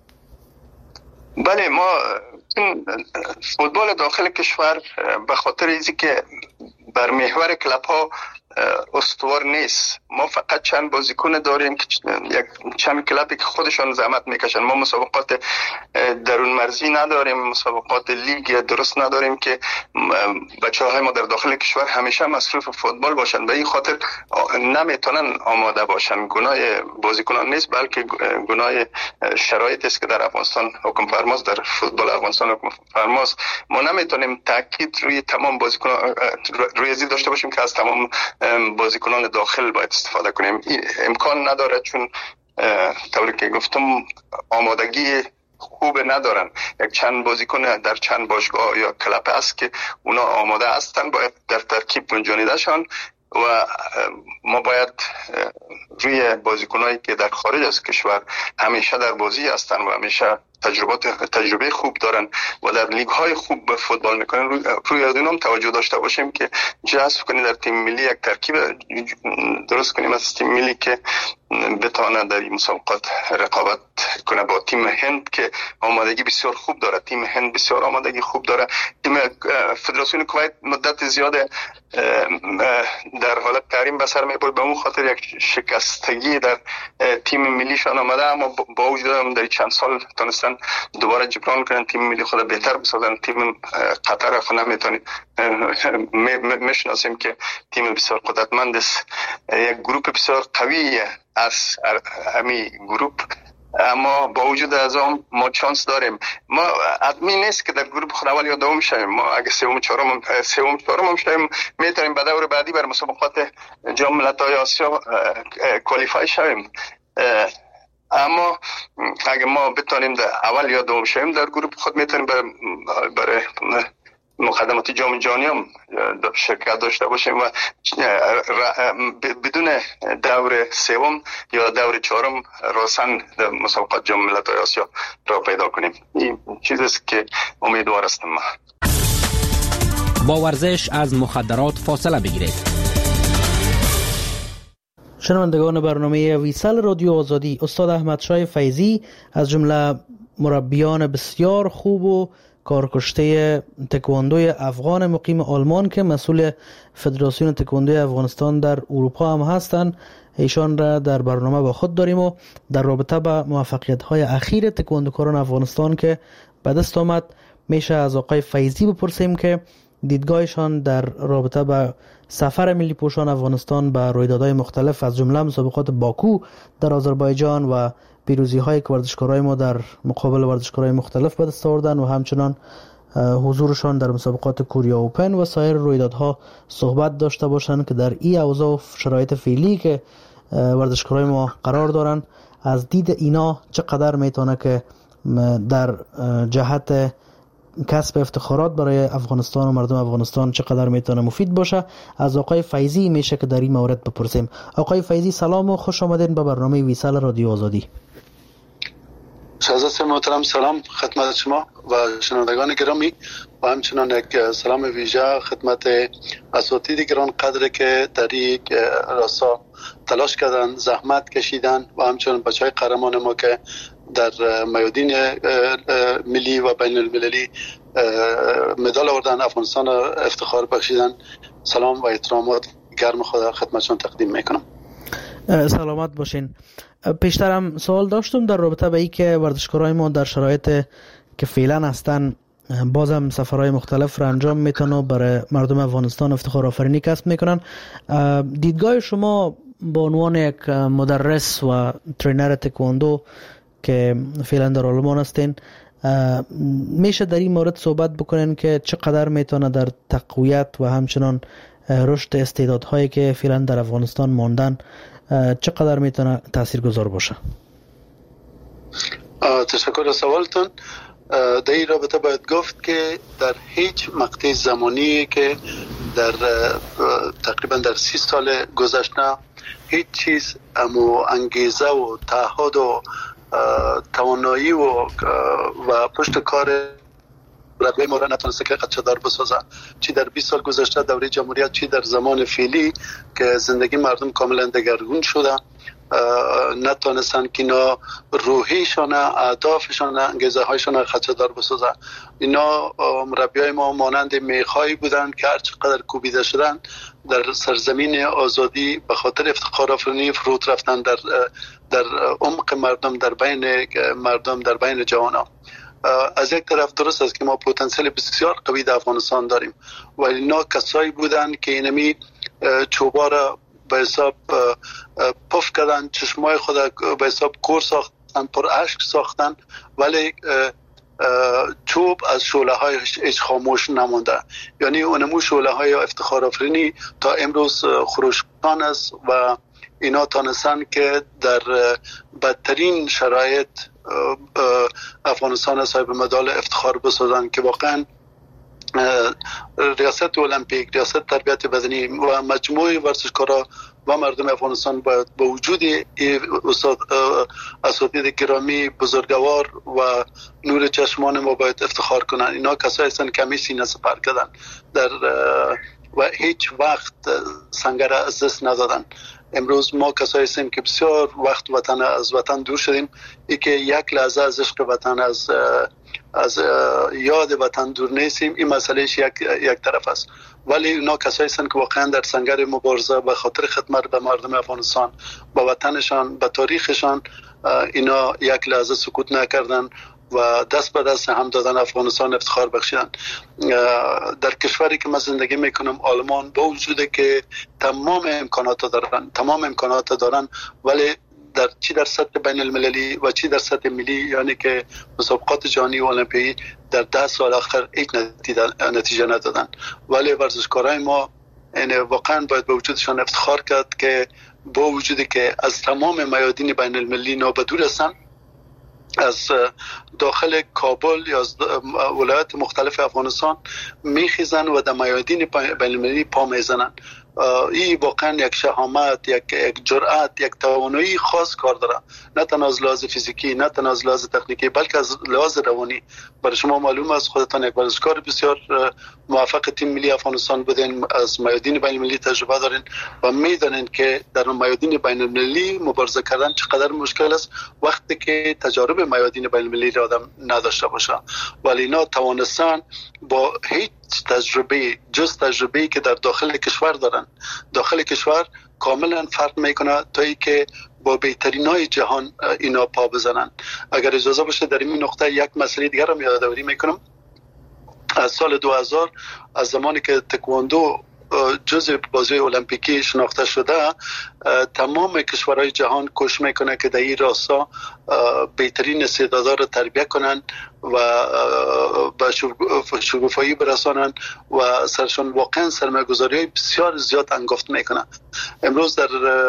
بله، ما فوتبال داخل کشور به خاطر اینکه که بر محور کلاب ها استوار نیست. ما فقط چند بازیکن داریم که چند کلابی که خودشان زحمت میکشن. ما مسابقات درون مرزی نداریم، مسابقات لیگ درست نداریم که بچه‌های ما در داخل کشور همیشه مصروف فوتبال باشن. به این خاطر نمیتونن آماده باشن. گناه بازیکنان نیست، بلکه گناه شرایطی است که در افغانستان حکم فرماست، در فوتبال افغانستان حکم فرماست. ما نمیتونیم تاکید روی تمام بازیکنان روی ازی داشته باشیم که از تمام بازیکنان داخل باید استفاده کنیم. امکان نداره، چون طوری که گفتم آمادگی خوب ندارن. یک چند بازیکن در چند باشگاه یا کلاب است که اونا آماده هستن، باید در ترکیب گنجانیده شن و ما باید روی بازیکنایی که در خارج از کشور همیشه در بازی هستن و همیشه تجربه خوب دارن و در لیگ های خوب فوتبال میکنن، روی از اینم توجه داشته باشیم که جذب کنیم در تیم ملی، یک ترکیب درست کنیم از تیم ملی که بتونه در این مسابقات رقابت کنه با تیم هند که آمادگی بسیار خوب داره. تیم هند بسیار آمادگی خوب داره. تیم فدراسیون کویت مدت زیاد در حالت تحریم به سر میبرد، به اون خاطر یک شکستگی در تیم ملیشان آمده، اما با وجود هم در چند سال تونستن دوباره جبران کنن، تیم ملی خود بهتر بسازن. تیم قطر خود نمیتونید میشناسیم که تیم بسیار قدرتمند است، یک گروپ بسیار قوی از همین گروپ، اما با وجود از آن ما چانس داریم. ما حتمی نیست که در گروپ خود اول یا دوم شویم. ما اگه سوم چهارم شویم میتونیم به دور بعدی بر مسابقات جام ملت‌های آسیا کوالیفای شویم. اما اگه ما بتونیم در اول یا دوم شویم در گروپ خود میتونیم برای مقدمات جام جهانی هم شرکت داشته باشیم و بدون دور سوم یا دور چهارم راسن در مسابقات جام ملت‌های آسیا را پیدا کنیم. این چیزی است که امیدوار هستم. با ورزش از مخدرات فاصله بگیرید. شنوندگان برنامه ویسال رادیو آزادی، استاد احمدشاه فیضی از جمله مربیان بسیار خوب و کارکشته تکواندوی افغان مقیم آلمان که مسئول فدراسیون تکواندوی افغانستان در اروپا هم هستند، ایشان را در برنامه با خود داریم و در رابطه با موفقیت‌های اخیر تکواندوکاران افغانستان که به دست آمد میشه از آقای فیضی بپرسیم که دیدگاهشان در رابطه با سفر ملی پوشان افغانستان به رویدادهای مختلف از جمله مسابقات باکو در آذربایجان و پیروزی‌هایی که ورزشکارای ما در مقابل ورزشکارای مختلف به دست آوردن و همچنان حضورشان در مسابقات کوریا اوپن و سایر رویدادها صحبت داشته باشند که در این اوضاع و شرایط فعلی که ورزشکارای ما قرار دارن، از دید اینا چقدر میتونه که در جهت کسب افتخارات برای افغانستان و مردم افغانستان چقدر میتونه مفید باشه. از آقای فیضی میشه که در این مورد بپرسیم. آقای فیضی سلام و خوش آمدین به برنامه ویسال رادیو آزادی. شهزاده محترم، سلام خدمت شما و شنوندگان گرامی. و همچنان یک سلام ویژه خدمت اساتید گران قدر که در این راستا تلاش کردن، زحمت کشیدن و همچنان بچهای قهرمان ما که در میادین ملی و بین المللی مدال آوردن، افغانستان را افتخار بخشیدن. سلام و احترامات گرم خود خدمتشان تقدیم میکنم. سلامت باشین. پیشترم سوال داشتم در رابطه به این که ورزشکارای ما در شرایط که فعلا هستن بازم سفرهای مختلف را انجام میتونن و برای مردم افغانستان افتخار آفرینی کسب میکنن. دیدگاه شما به عنوان یک مدرس و ترینر تکواندو که فعلا در آلمان هستین، میشه در این مورد صحبت بکنین که چقدر میتونه در تقویت و همچنان رشد استعدادهایی که فعلا در افغانستان ماندن چقدر میتونه تاثیرگذار باشه؟ تشکر از سوالتون. در این رابطه باید گفت که در هیچ مقطع زمانی که در تقریبا در 30 سال گذشته هیچ چیز امو انگیزه و تعهد و توانایی و پشت کار رقبه ما را نتونسته که قدردان بسازه، چی در 20 سال گذشته دوره جمهوریت، چی در زمان فعلی که زندگی مردم کاملا دگرگون شده، نتونستن که اینا روحیشان، اهدافشان، انگیزه هایشان قدردان بسازه. اینا مربیای ما مانند میخایی بودن که هر چقدر کوبیده شدن در سرزمین آزادی به خاطر افتخار آفرینی فرود رفتن در عمق مردم، در بین مردم، در بین جوانان. از یک طرف درست است که ما پتانسیل بسیار قوی در افغانستان داریم، ولی اینا کسایی بودن که اینمی چوبا را به حساب پف کردن، چشمای خود به حساب کور ساختن، پر اشک ساختن، ولی چوب از شعله هایش هیچ خاموش نمانده. یعنی اونمو شعله های افتخار آفرینی تا امروز خروشان است و اینا تانستن که در بدترین شرایط افغانستان صاحب مدال افتخار بسازن که واقعا ریاست المپیک، ریاست تربیت بدنی و مجموعه ورزشکارا و مردم افغانستان باید با وجود اساتید گرامی بزرگوار و نور چشمان ما باید افتخار کنن. اینا کسایی هستند که همیشه سینه سپر کردن و هیچ وقت سنگر از دست ندادن. امروز ما کسایی هستیم که بسیار وقت از وطن دور شدیم، ای که یک لحظه از عشق وطن، از یاد وطن دور نیستیم. این مسئلهش یک طرف است، ولی اونا کسایی هستند که واقعا در سنگر مبارزه به خاطر خدمت به مردم افغانستان، به وطنشان، به تاریخشان، اینا یک لحظه سکوت نکردن و دست به دست هم دادن افغانستان افتخار بخشیدن. در کشوری که من زندگی میکنم آلمان، با وجود که تمام امکانات دارن ولی چی در سطح بین المللی و چی در سطح ملی، یعنی که مسابقات جهانی و المپیایی در 10 سال آخر هیچ نتیجه ندادن. ولی ورزشکارای ما واقعا باید به وجودشان افتخار کرد که با وجودی که از تمام میادین بین المللی نابدور هستن، از داخل کابل یا از ولایات مختلف افغانستان میخیزن و در میادین بین المللی پا میزنن. این واقعا یک شهامت، یک جرأت، یک توانایی خاص کار داره، نه تنها از لحاظ فیزیکی، نه تنها از لحاظ تکنیکی، بلکه از لحاظ روانی. برای شما معلوم است، خودتان یک ورزشکار بسیار موفق تیم ملی افغانستان بودین، از میادین بین المللی تجربه دارین و میدونین که در میادین بین المللی مبارزه کردن چقدر مشکل است وقتی که تجارب میادین بین المللی را آدم نداشته باشه. ولی اینا توانستن با هیچ تجربه جز تجربه‌ای که در داخل کشور دارن، داخل کشور کاملا فرق میکنه تا ای که با بهترینای جهان اینا پا بزنن. اگر اجازه باشه در این نقطه یک مسئله دیگر رو یادآوری میکنم. از سال 2000 از زمانی که تکواندو جزء بازی المپیکی شناخته شده، تمام کشورهای جهان کوشش میکنه که در این راستا بهترین استعدادها رو تربیت کنن و به شکوفایی برسانن و سرشان واقعا سرمایه‌گذاری‌های بسیار زیاد انگفت میکنن. امروز در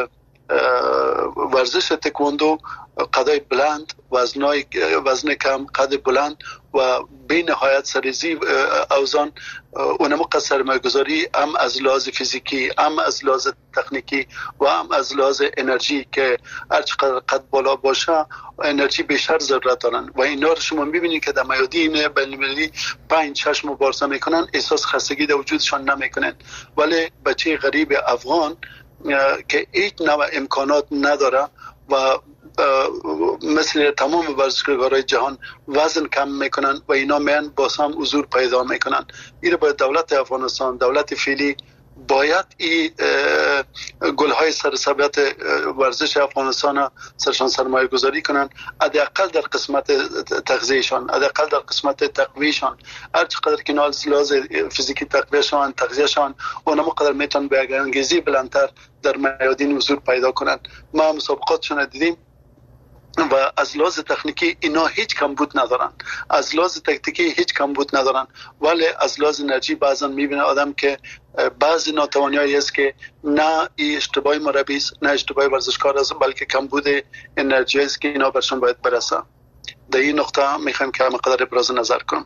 ورزش تکواندو قدای بلند، وزن کم، قد بلند و به نهایت سریزی اوزان اونم سرمایه گذاری هم از لحاظ فیزیکی، هم از لحاظ تکنیکی و هم از لحاظ انرژی که هر چقدر قد بالا باشه انرژی بیشتر ضرورت دارن و اینا رو شما میبینید که در میادین بین‌المللی 5-6 مبارزه میکنن، احساس خستگی در وجودشان نمیکنن. ولی بچه غریب افغان که هیچ نوع امکانات نداره و مثل تمام ورزشکارای جهان وزن کم میکنن و اینا میان باز هم حضور پیدا میکنن. این باید دولت افغانستان، دولت فعلی باید این گلهای سرسبیت ورزش افغانستان سرشان سرمایه گذاری کنن، حداقل در قسمت تغذیهشان، حداقل در قسمت تقویهشان، هر چقدر که لحاظ فیزیکی تقویهشان، تغذیهشان اونم قدر میتونن به انگیزی بلندتر در میادین حضور پیدا کنن. ما مسابقاتشون دیدیم و از لحاظ تکنیکی اینا هیچ کمبود ندارن، از لحاظ تکتیکی هیچ کمبود ندارن، ولی از لحاظ انرژی بعضا میبینه آدم که بعضی ناتوانیایی است که نه اشتباه مربی است، نه اشتباه ورزشکار است، بلکه کمبود انرژی است که اینا برشون باید برسه. در این نقطه میخوایم که همقدر ابراز نظر کنم.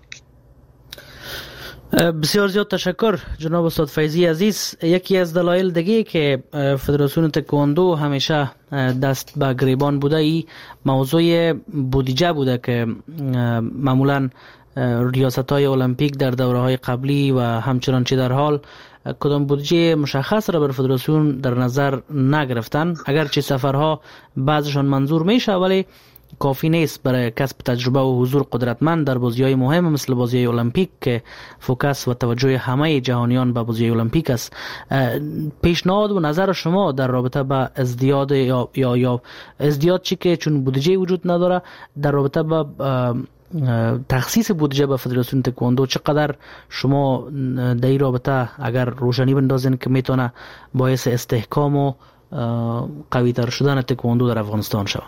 بسیار زیاد تشکر جناب استاد فیضی عزیز. یکی از دلایل دیگه که فدراسیون تکواندو همیشه دست به گریبان بوده ای موضوع بودجه بوده که معمولا ریاست‌های المپیک در دوره‌های قبلی و همچنان چه در حال کدام بودجه مشخص را بر فدراسیون در نظر نگرفتن، اگرچه سفرها بعضشان منظور میشه ولی کافی نیست برای کسب تجربه و حضور قدرتمند در بازی‌های مهم مثل بازی‌های المپیک که فوکس و توجه همه جهانیان به بازی‌های المپیک است. پیشنهاد و نظر شما در رابطه با ازدیاد یا ازدیاد چی که چون بودجه وجود نداره در رابطه با تخصیص بودجه به فدراسیون تکواندو چقدر شما در این رابطه اگر روشنی بندازین که میتونه باعث استحکام و قوی‌تر شدن تکواندو در افغانستان شود؟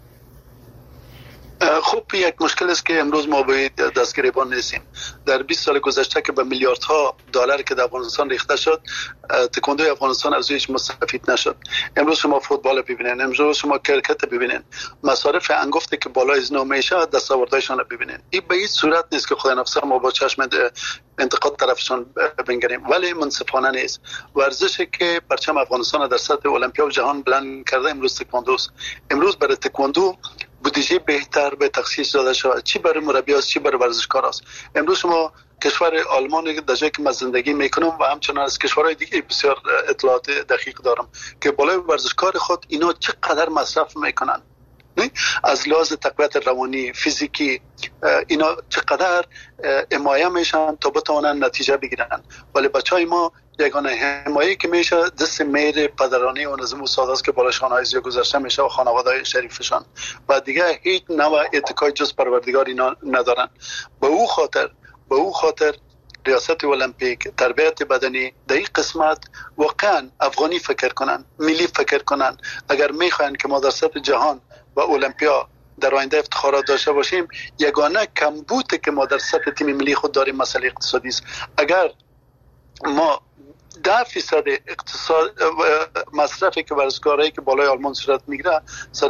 خب یک مشکل است که امروز ما به دست گریبان نیستیم. در 20 سال گذشته که به میلیاردها دلار که در افغانستان ریخته شد، تکواندو افغانستان از هیچ مستفید نشد. امروز شما فوتبال ببینید، امروز شما کرکت ببینید، مصارف انگفتی که بالای از 9 میشه دستاوردهایشان ببینید. این به هیچ صورت نیست که خدای نفسه ما با چشم انتقاد طرفشان بنگریم، ولی منصفانه نیست. ورزشی که پرچم افغانستان در سطح المپیا و جهان بلند کرده امروز تکواندوست. امروز برای تکواندو بودجه بهتر به تخصیص داده شود، چی برای مربی است چی برای ورزشکار است. امروز شما کشور آلمان در جایی که من زندگی میکنم و همچنان از کشورهای دیگه بسیار اطلاعات دقیق دارم که بالای ورزشکار خود اینا چقدر مصرف میکنن، از لحاظ تقویت روانی فیزیکی اینا چقدر حمایه میشن تا بتوانن نتیجه بگیرن. ولی بچهای ما یگانه حمایه که میشه دست میر پدرانه و نظم استاد است که بالاشان های گذاشته میشه و خانواده شریفشان و دیگه هیچ نوع اتکای جز پروردگار اینا ندارن. به او خاطر ریاست المپیک تربیت بدنی در این قسمت واقعا افغانی فکر کنن، ملی فکر کنن. اگر میخواین که ما در سطح جهان و المپیا در آینده افتخارات داشته باشیم، یگانه کمبود که ما در سطح تیم ملی خود داریم مسئله اقتصادی است. اگر ما 10% اقتصاد مصرفی که ورزشکارایی که بالای آلمان صورت میگیره سر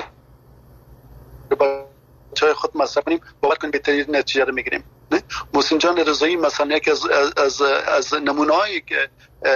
بچهای خود مصرف کنیم، باور کنیم بهترین نتیجه رو میگیریم. محسن جان رضایی مثلا یکی از نمونه‌هایی که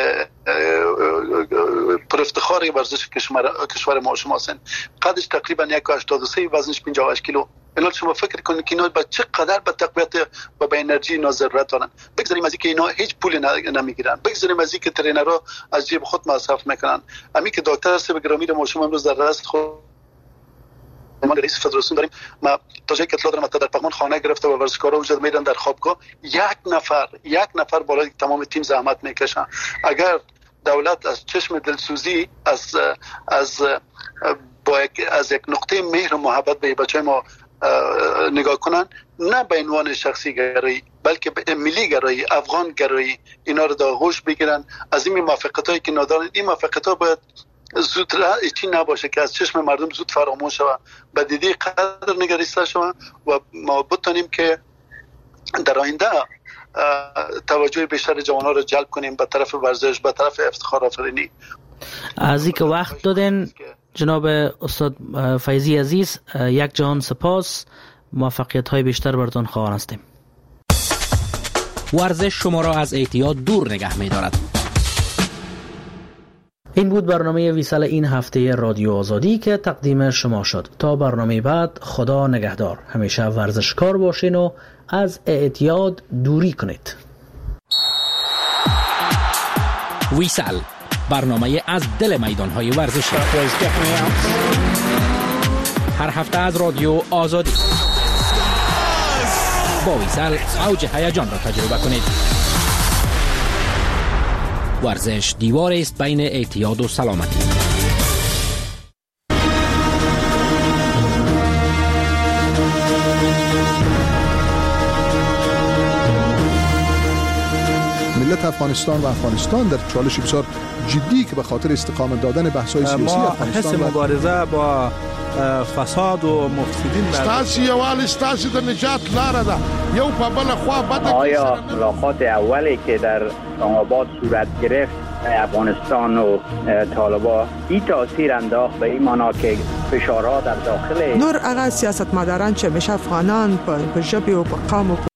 پر افتخار ورزش کشور ما شما هستند. قدش تقریبا 1.83، وزنش 58 کیلو. اینا شما فکر کنید که اینا با چقدر به تقویت و به انرژی اینا ضرورت دارن. بگذاریم از اینکه اینا هیچ پولی نمیگیرن، بگذاریم از اینکه ترینرها از جیب خود مصرف میکنن. همین که دکتر هست به گرامی ما شما امروز در دست خود ما رئیس فدراسیون داریم. ما تا جایی که اطلاع دارم در پغمان خانه گرفته و ورزشکارا وجود میدن در خوابگاه یک نفر بالای تمام تیم زحمت میکشن. اگر دولت از چشم دلسوزی از یک نقطه مهر و محبت به بچهای ما نگاه کنن، نه به عنوان شخصی گرایی بلکه به ملی گرایی، افغان گرایی اینا رو در آغوش بگیرن. از این موافقتایی که ندارن، این موافقت‌ها باید زود چی نباشه که از چشم مردم زود فراموش شود، به دیدی قدر نگریسته شود و ما بتونیم که در آینده توجه بیشتر جوانان رو جلب کنیم به طرف ورزش، به طرف افتخار آفرینی. از اینکه وقت دادن جناب استاد فیضی عزیز، یک جهان سپاس، موفقیت های بیشتر براتون خواهان هستیم. ورزش شما را از اعتیاد دور نگه می دارد. این بود برنامه ویسال این هفته رادیو آزادی که تقدیم شما شد. تا برنامه بعد، خدا نگهدار. همیشه ورزشکار باشین و از اعتیاد دوری کنید. ویسال، برنامه از دل میدان‌های ورزشی. هر هفته از رادیو آزادی. با ویسال اوج هیجان را تجربه کنید. ورزش دیوار است بین اعتیاد و سلامتی. ملت افغانستان و افغانستان در چالش بسیار جدی که به خاطر استقامت دادن بحث‌های سیاسی افغانستان حس مبارزه با فساد و مفسدین ستاسي یوال ستاسي د نجات لاره ده یو په بل خوا بد. آیا ملاقات اولی که در اسلام‌آباد صورت گرفت افغانستان و طالبان این تاثیر انداخت به این معنا که فشارها در داخل نور هغه سیاستمداران چې مشه افغانان په ژبه او په قوم